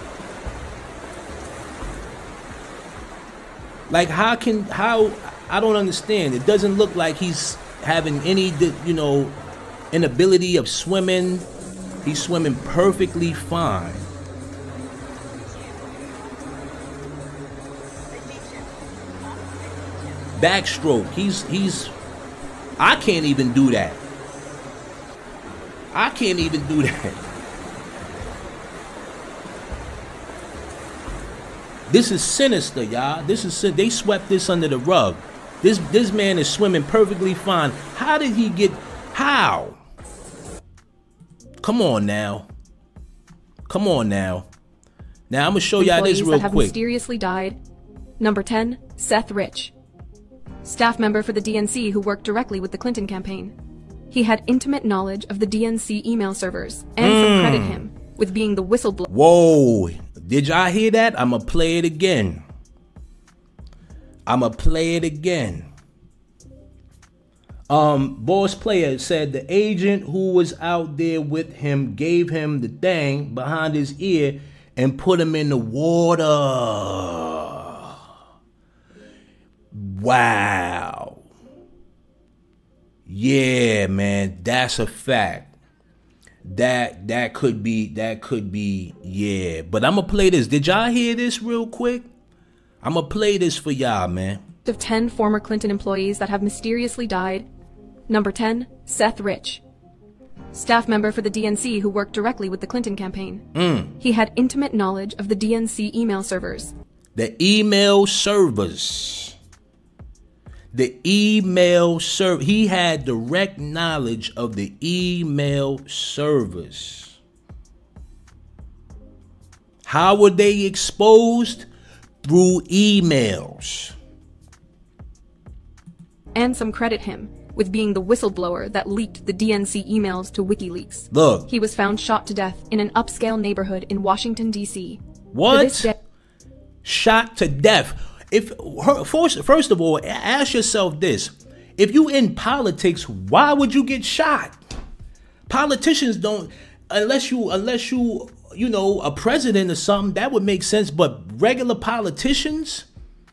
Like how I don't understand. It doesn't look like he's having any, inability of swimming. He's swimming perfectly fine. Backstroke. He's I can't even do that. I can't even do that. This is sinister, y'all. They swept this under the rug. This man is swimming perfectly fine. How did he get? How? Come on now. Come on now. Now I'm gonna show y'all this real that have quick. Mysteriously died. Number 10, Seth Rich. Staff member for the DNC who worked directly with the Clinton campaign. He had intimate knowledge of the DNC email servers, and some credit him with being the whistleblower. Whoa, did y'all hear that? I'ma play it again. Boss Player said the agent who was out there with him gave him the thing behind his ear and put him in the water. Wow. Yeah, man, that's a fact. That could be, yeah. But I'm gonna play this. Did y'all hear this real quick? I'm gonna play this for y'all, man. Of 10 former Clinton employees that have mysteriously died. Number 10, Seth Rich. Staff member for the DNC who worked directly with the Clinton campaign. He had intimate knowledge of the DNC email servers. The email servers. He had direct knowledge of the email servers. How were they exposed? Through emails. And some credit him with being the whistleblower that leaked the DNC emails to WikiLeaks. Look. He was found shot to death in an upscale neighborhood in Washington, D.C. What? Shot to death. First of all, ask yourself this. If you in politics, why would you get shot? Politicians don't, unless you a president or something, that would make sense. But regular politicians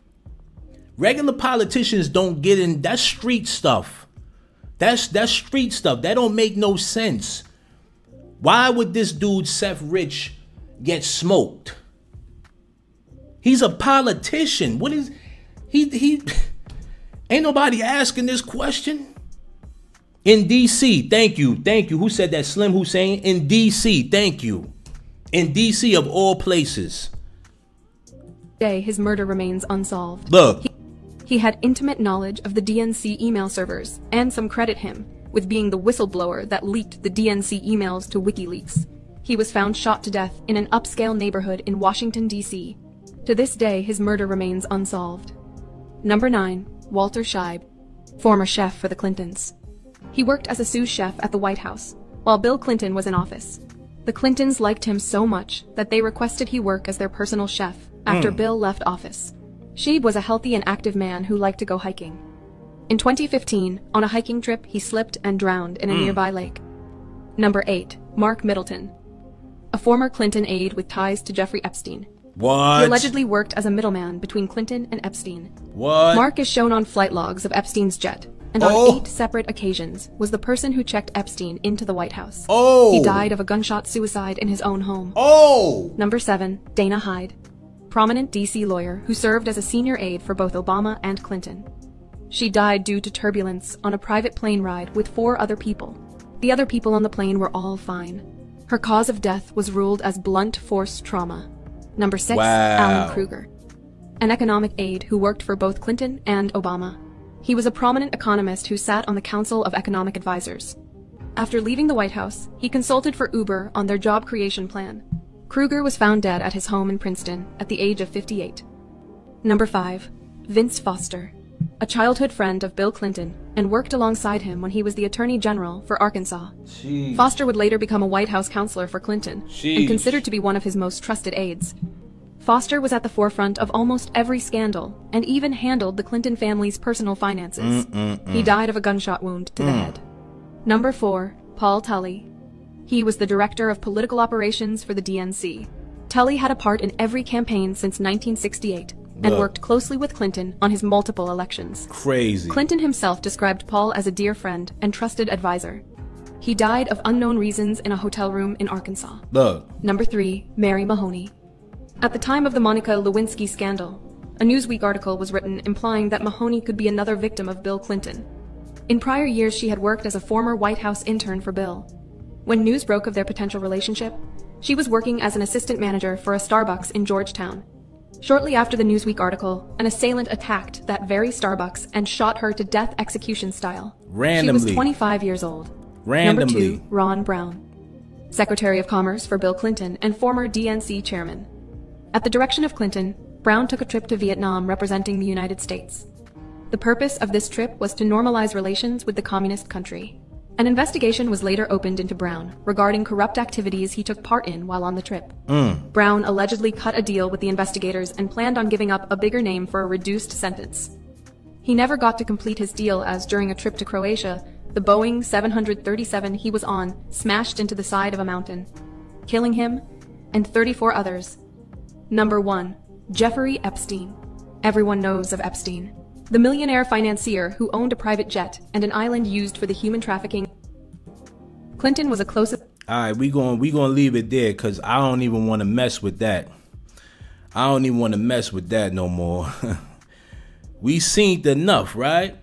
don't get in. That's street stuff. That's street stuff. That don't make no sense. Why would this dude, Seth Rich, get smoked? He's a politician. What is he ain't nobody asking this question. In DC, thank you. Who said that? Slim Hussein. In DC, thank you. In DC of all places. Today, his murder remains unsolved. Look. He had intimate knowledge of the DNC email servers, and some credit him with being the whistleblower that leaked the DNC emails to WikiLeaks. He was found shot to death in an upscale neighborhood in Washington, D.C. To this day, his murder remains unsolved. Number 9, Walter Scheib, former chef for the Clintons. He worked as a sous chef at the White House, while Bill Clinton was in office. The Clintons liked him so much that they requested he work as their personal chef after Bill left office. Scheib was a healthy and active man who liked to go hiking. In 2015, on a hiking trip, he slipped and drowned in a nearby lake. Number 8, Mark Middleton, a former Clinton aide with ties to Jeffrey Epstein. What? He allegedly worked as a middleman between Clinton and Epstein. What? Mark is shown on flight logs of Epstein's jet, and on 8 separate occasions was the person who checked Epstein into the White House. He died of a gunshot suicide in his own home. Number 7, Dana Hyde, prominent D.C. lawyer who served as a senior aide for both Obama and Clinton. She died due to turbulence on a private plane ride with 4 other people. The other people on the plane were all fine. Her cause of death was ruled as blunt force trauma. Number 6, Alan Kruger, an economic aide who worked for both Clinton and Obama. He was a prominent economist who sat on the Council of Economic Advisors. After leaving the White House, he consulted for Uber on their job creation plan. Kruger was found dead at his home in Princeton at the age of 58. Number 5. Vince Foster, a childhood friend of Bill Clinton and worked alongside him when he was the Attorney General for Arkansas. Jeez. Foster would later become a White House counselor for Clinton and considered to be one of his most trusted aides. Foster was at the forefront of almost every scandal and even handled the Clinton family's personal finances. He died of a gunshot wound to the head. Number 4. Paul Tully. He was the director of political operations for the DNC. Tully had a part in every campaign since 1968 and worked closely with Clinton on his multiple elections. Crazy. Clinton himself described Paul as a dear friend and trusted advisor. He died of unknown reasons in a hotel room in Arkansas. Number 3. Mary Mahoney. At the time of the Monica Lewinsky scandal, a Newsweek article was written implying that Mahoney could be another victim of Bill Clinton. In prior years, she had worked as a former White House intern for Bill. When news broke of their potential relationship, she was working as an assistant manager for a Starbucks in Georgetown. Shortly after the Newsweek article, an assailant attacked that very Starbucks and shot her to death execution style. Randomly. She was 25 years old. Randomly. Number 2, Ron Brown, Secretary of Commerce for Bill Clinton and former DNC chairman. At the direction of Clinton, Brown took a trip to Vietnam representing the United States. The purpose of this trip was to normalize relations with the communist country. An investigation was later opened into Brown regarding corrupt activities he took part in while on the trip. Brown allegedly cut a deal with the investigators and planned on giving up a bigger name for a reduced sentence. He never got to complete his deal as during a trip to Croatia, the Boeing 737 he was on smashed into the side of a mountain, killing him and 34 others. Number 1. Jeffrey Epstein. Everyone knows of Epstein, the millionaire financier who owned a private jet and an island used for the human trafficking. Clinton was a close... Alright, we gonna leave it there because I don't even want to mess with that. I don't even want to mess with that no more. We seen enough, right?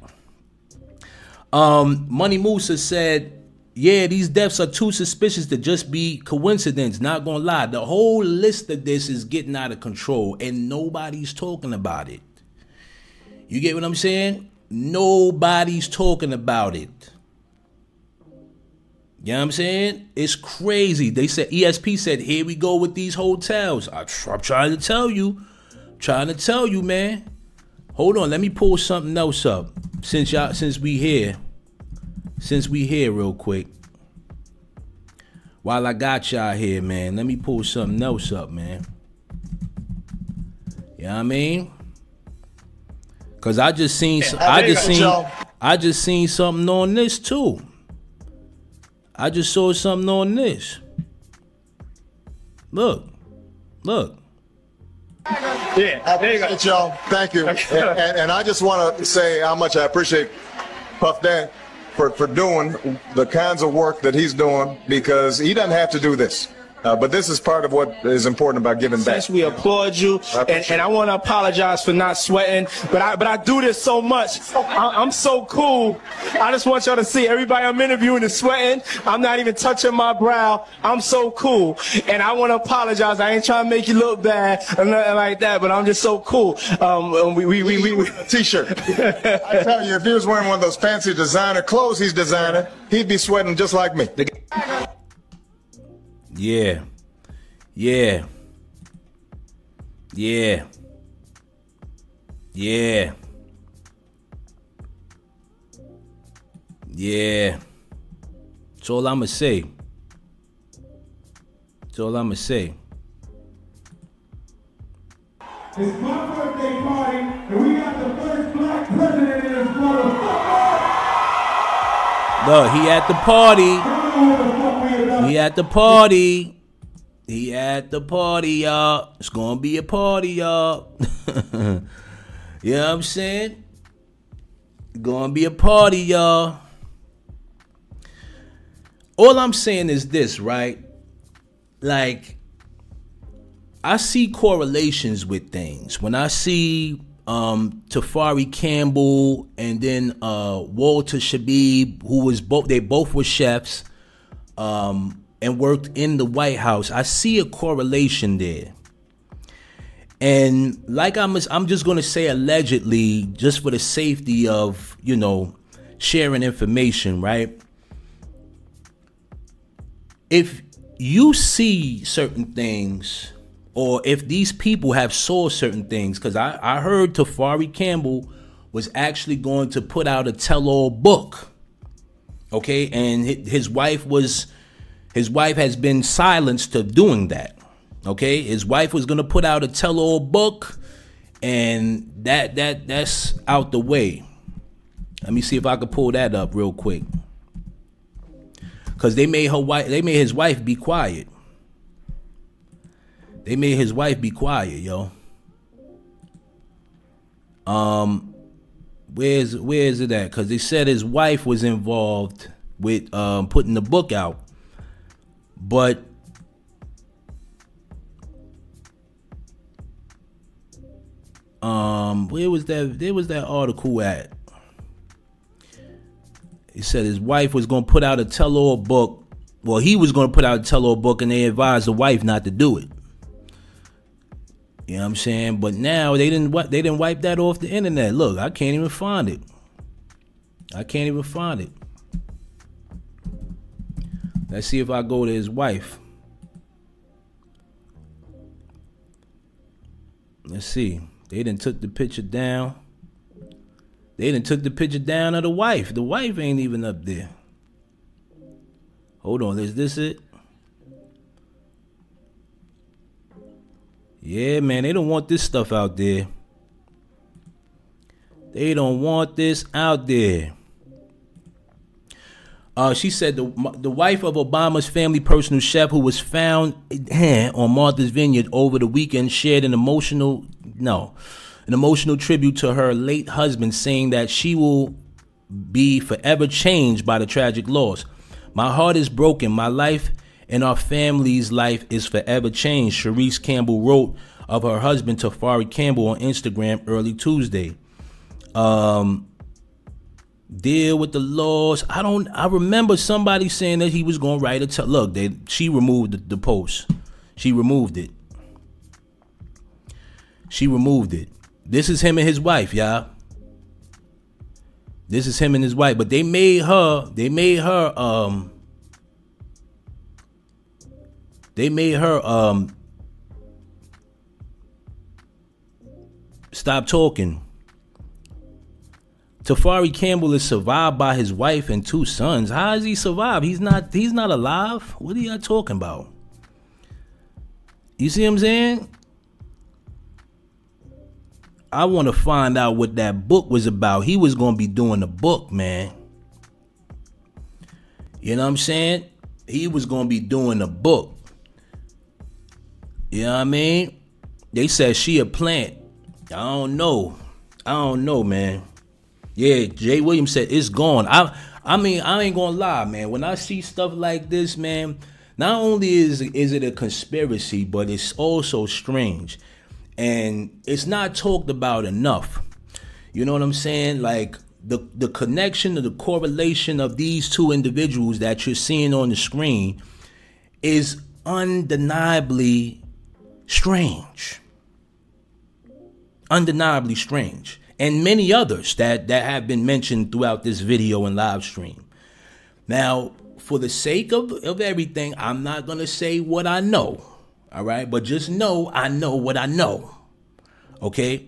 Money Musa said, yeah, these deaths are too suspicious to just be coincidence. Not gonna lie. The whole list of this is getting out of control and nobody's talking about it. You get what I'm saying? Nobody's talking about it. You know what I'm saying? It's crazy. They said, ESP said, here we go with these hotels. I'm trying to tell you. Man. Hold on, let me pull something else up. Since we here real quick. While I got y'all here, man, let me pull something else up, man. You know what I mean? Cause I just seen something on this too. I just saw something on this. Look. Yeah, there you go. Y'all. Thank you. And I just want to say how much I appreciate Puff Dan for doing the kinds of work that he's doing, because he doesn't have to do this. But this is part of what is important about giving back. Since we applaud you, and I want to apologize for not sweating, but I do this so much. I'm so cool. I just want y'all to see everybody I'm interviewing is sweating. I'm not even touching my brow. I'm so cool, and I want to apologize. I ain't trying to make you look bad or nothing like that, but I'm just so cool. We T-shirt. I tell you, if he was wearing one of those fancy designer clothes he's designing, he'd be sweating just like me. Yeah. That's all I'ma say. It's my birthday party, and we got the first black president in this motherfucker. Look, he at the party. He at the party, y'all. It's gonna be a party, y'all. You know what I'm saying? Gonna be a party, y'all. All I'm saying is this, right? Like, I see correlations with things. When I see Tafari Campbell and then Walter Shabib, who was they both were chefs, and worked in the White House, I see a correlation there. And like I'm just gonna say allegedly, just for the safety of, sharing information, right? If you see certain things, or if these people have saw certain things, because I heard Tafari Campbell was actually going to put out a tell-all book, okay, and his wife has been silenced to doing that, okay. His wife was going to put out a tell-all book, and that's out the way. Let me see if I can pull that up real quick. Because they made his wife be quiet. They made his wife be quiet, yo. Where's it at? Because they said his wife was involved with putting the book out. But where was that article at? He said his wife was going to put out a tell-all book. Well, he was going to put out a tell-all book, and they advised the wife not to do it. You know what I'm saying? But now they didn't wipe that off the internet. Look, I can't even find it. Let's see if I go to his wife. Let's see. They done took the picture down. They done took the picture down of the wife. The wife ain't even up there. Hold on, is this it? Yeah, man, they don't want this stuff out there. They don't want this out there. She said the wife of Obama's family personal chef, who was found on Martha's Vineyard over the weekend, shared an emotional tribute to her late husband, saying that she will be forever changed by the tragic loss. My heart is broken. My life and our family's life is forever changed, Sharice Campbell wrote of her husband, Tafari Campbell, on Instagram early Tuesday. Deal with the loss. I remember somebody saying that he was going to write a she removed the post. She removed it. This is him and his wife, y'all. This is him and his wife. But they made her stop talking. Tafari Campbell is survived by his wife and 2 sons. How is he survived? He's not alive. What are y'all talking about? You see what I'm saying? I want to find out what that book was about. He was going to be doing a book, man. You know what I'm saying? He was going to be doing a book. You know what I mean? They said she a plant. I don't know, man. Yeah, Jay Williams said it's gone. I mean, I ain't gonna lie, man. When I see stuff like this, man, not only is it a conspiracy, but it's also strange. And it's not talked about enough. You know what I'm saying? Like the connection or the correlation of these 2 individuals that you're seeing on the screen is undeniably strange. Undeniably strange. And many others that have been mentioned throughout this video and live stream. Now, for the sake of everything, I'm not going to say what I know. All right, but just know I know what I know. Okay.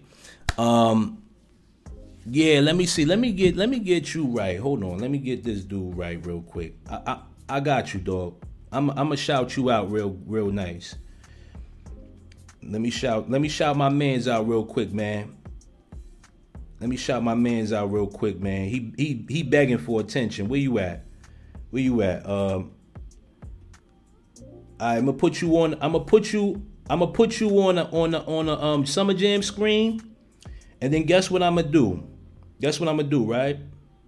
Yeah, let me see. Let me get you right. Hold on. Let me get this dude right real quick. I got you, dog. I'm gonna shout you out real nice. Let me shout my mans out real quick, man. He begging for attention. Where you at? I'm gonna put you on a Summer Jam screen, and then guess what I'm gonna do? Right?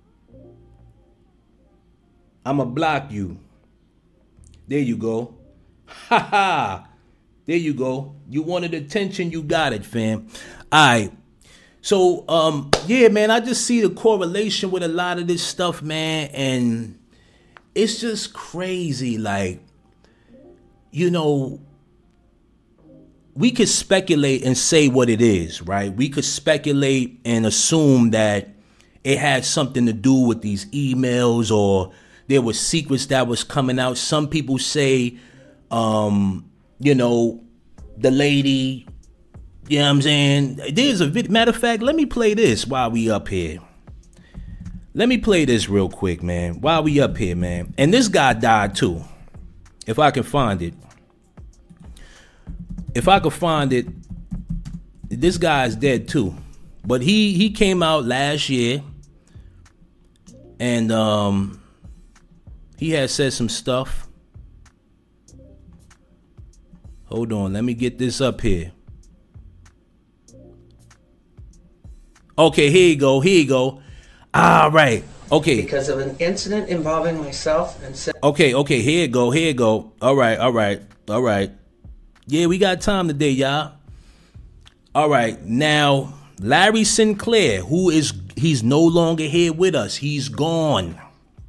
I'm gonna block you. There you go. Ha ha. There you go. You wanted attention, you got it, fam. All right. So, yeah, man, I just see the correlation with a lot of this stuff, man, and it's just crazy. Like, you know, we could speculate and say what it is, right? We could speculate and assume that it had something to do with these emails, or there were secrets that was coming out. Some people say You know, the lady, you know what I'm saying? There's a matter of fact, let me play this while we up here. Let me play this real quick, man, while we up here, man. And this guy died too, if I can find it. If I could find it, this guy is dead too. But he came out last year, and he had said some stuff. Hold on, let me get this up here. Okay, here you go. All right, okay. Because of an incident involving myself and... Okay, here you go. All right. Yeah, we got time today, y'all. All right, now, Larry Sinclair, he's no longer here with us. He's gone.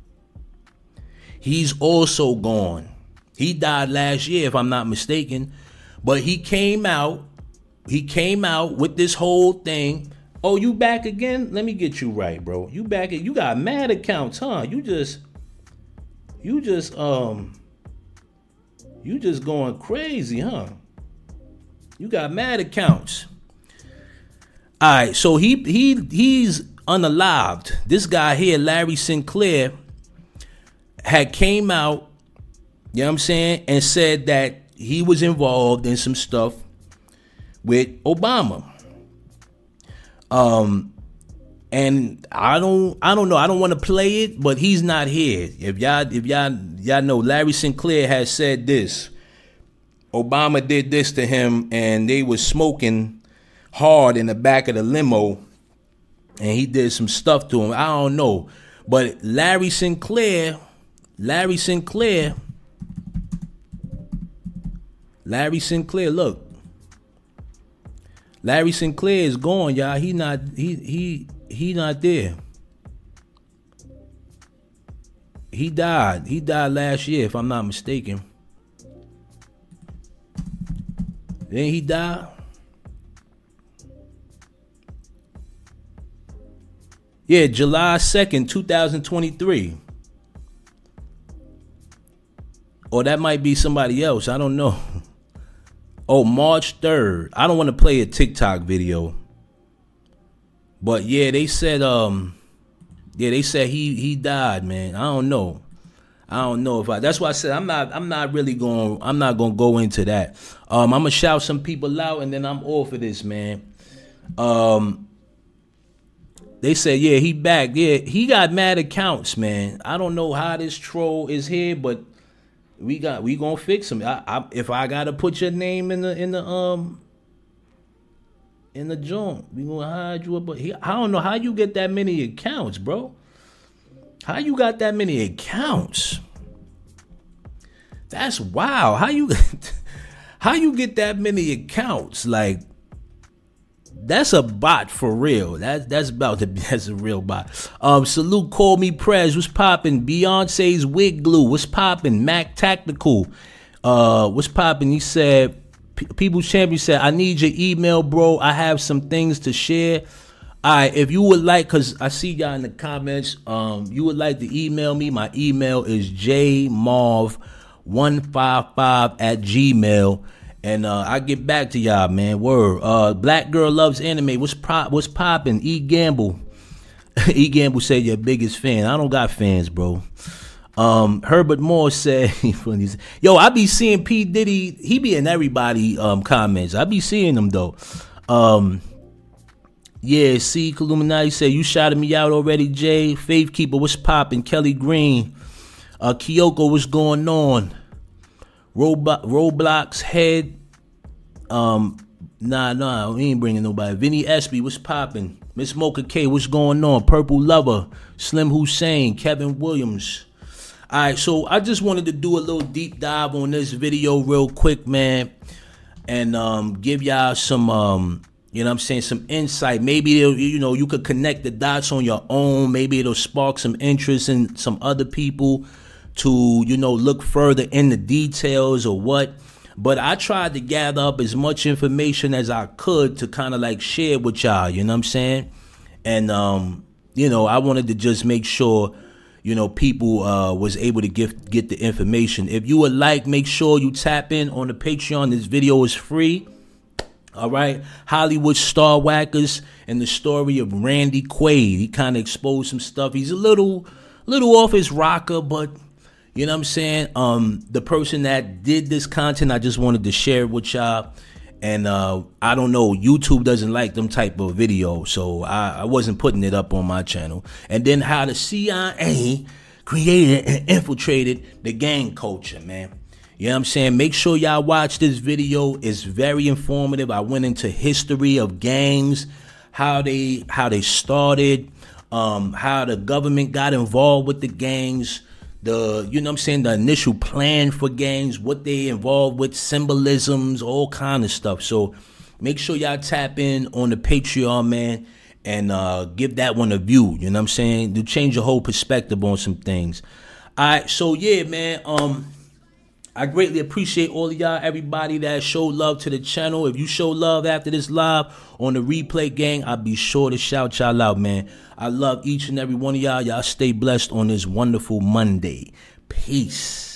He's also gone. He died last year, if I'm not mistaken. But he came out with this whole thing. Oh, you back again? Let me get you right, bro. You back? You got mad accounts, huh? You just going crazy, huh? You got mad accounts. All right, so he's unalived. This guy here, Larry Sinclair, had came out, you know what I'm saying, and said that he was involved in some stuff with Obama. And I don't know. I don't want to play it, but he's not here. If y'all know, Larry Sinclair has said this. Obama did this to him, and they was smoking hard in the back of the limo, and he did some stuff to him. I don't know, but Larry Sinclair, look. Larry Sinclair is gone, y'all. He not there. He died. He died last year, if I'm not mistaken. Then he died. Yeah, July 2nd, 2023. Or that might be somebody else. I don't know. Oh, March 3rd. I don't want to play a TikTok video. But yeah, they said he died, man. I don't know if that's why I said I'm not gonna go into that. I'm gonna shout some people out and then I'm off of this, man. They said, yeah, he back. Yeah, he got mad accounts, man. I don't know how this troll is here, but we gonna fix him. If I gotta put your name in the joint, we gonna hide you up. But I don't know how you get that many accounts, bro. How you got that many accounts? That's wild. How you get that many accounts? Like, that's a bot for real. That's a real bot. Salute, Call Me Prez. What's poppin'? Beyonce's Wig Glue. What's poppin'? Mac Tactical. What's poppin'? He said, People's Champion said, I need your email, bro. I have some things to share. All right, if you would like, because I see y'all in the comments, you would like to email me. My email is jmarv155@gmail.com. And I get back to y'all, man. Word. Black Girl Loves Anime. What's poppin'? E Gamble. E Gamble said your biggest fan. I don't got fans, bro. Herbert Moore said, yo, I be seeing P. Diddy. He be in everybody comments. I be seeing them though. Yeah, see, Illuminati said, you shouted me out already, Jay. Faith Keeper, what's poppin'? Kelly Green. Kyoko, what's going on? Roblox Head. Nah, we ain't bringing nobody. Vinny Espy, what's poppin'? Miss Mocha K, what's going on? Purple Lover. Slim Hussein. Kevin Williams. All right, so I just wanted to do a little deep dive on this video real quick, man. And give y'all some, you know what I'm saying, some insight. Maybe, you could connect the dots on your own. Maybe it'll spark some interest in some other people to, look further in the details or what. But I tried to gather up as much information as I could to kind of like share with y'all, you know what I'm saying? And, I wanted to just make sure, people was able to get the information. If you would like, make sure you tap in on the Patreon. This video is free. All right. Hollywood Star Whackers and the story of Randy Quaid. He kind of exposed some stuff. He's a little off his rocker, but you know what I'm saying? The person that did this content, I just wanted to share it with y'all. And I don't know, YouTube doesn't like them type of videos, so I wasn't putting it up on my channel. And then how the CIA created and infiltrated the gang culture, man. You know what I'm saying? Make sure y'all watch this video. It's very informative. I went into history of gangs, how they started, how the government got involved with the gangs, the initial plan for gangs, what they involved with, symbolisms, all kind of stuff. So make sure y'all tap in on the Patreon, man, and give that one a view. You know what I'm saying? To change your whole perspective on some things. All right, so yeah, man. I greatly appreciate all of y'all, everybody that showed love to the channel. If you show love after this live on the replay, gang, I'll be sure to shout y'all out, man. I love each and every one of y'all. Y'all stay blessed on this wonderful Monday. Peace.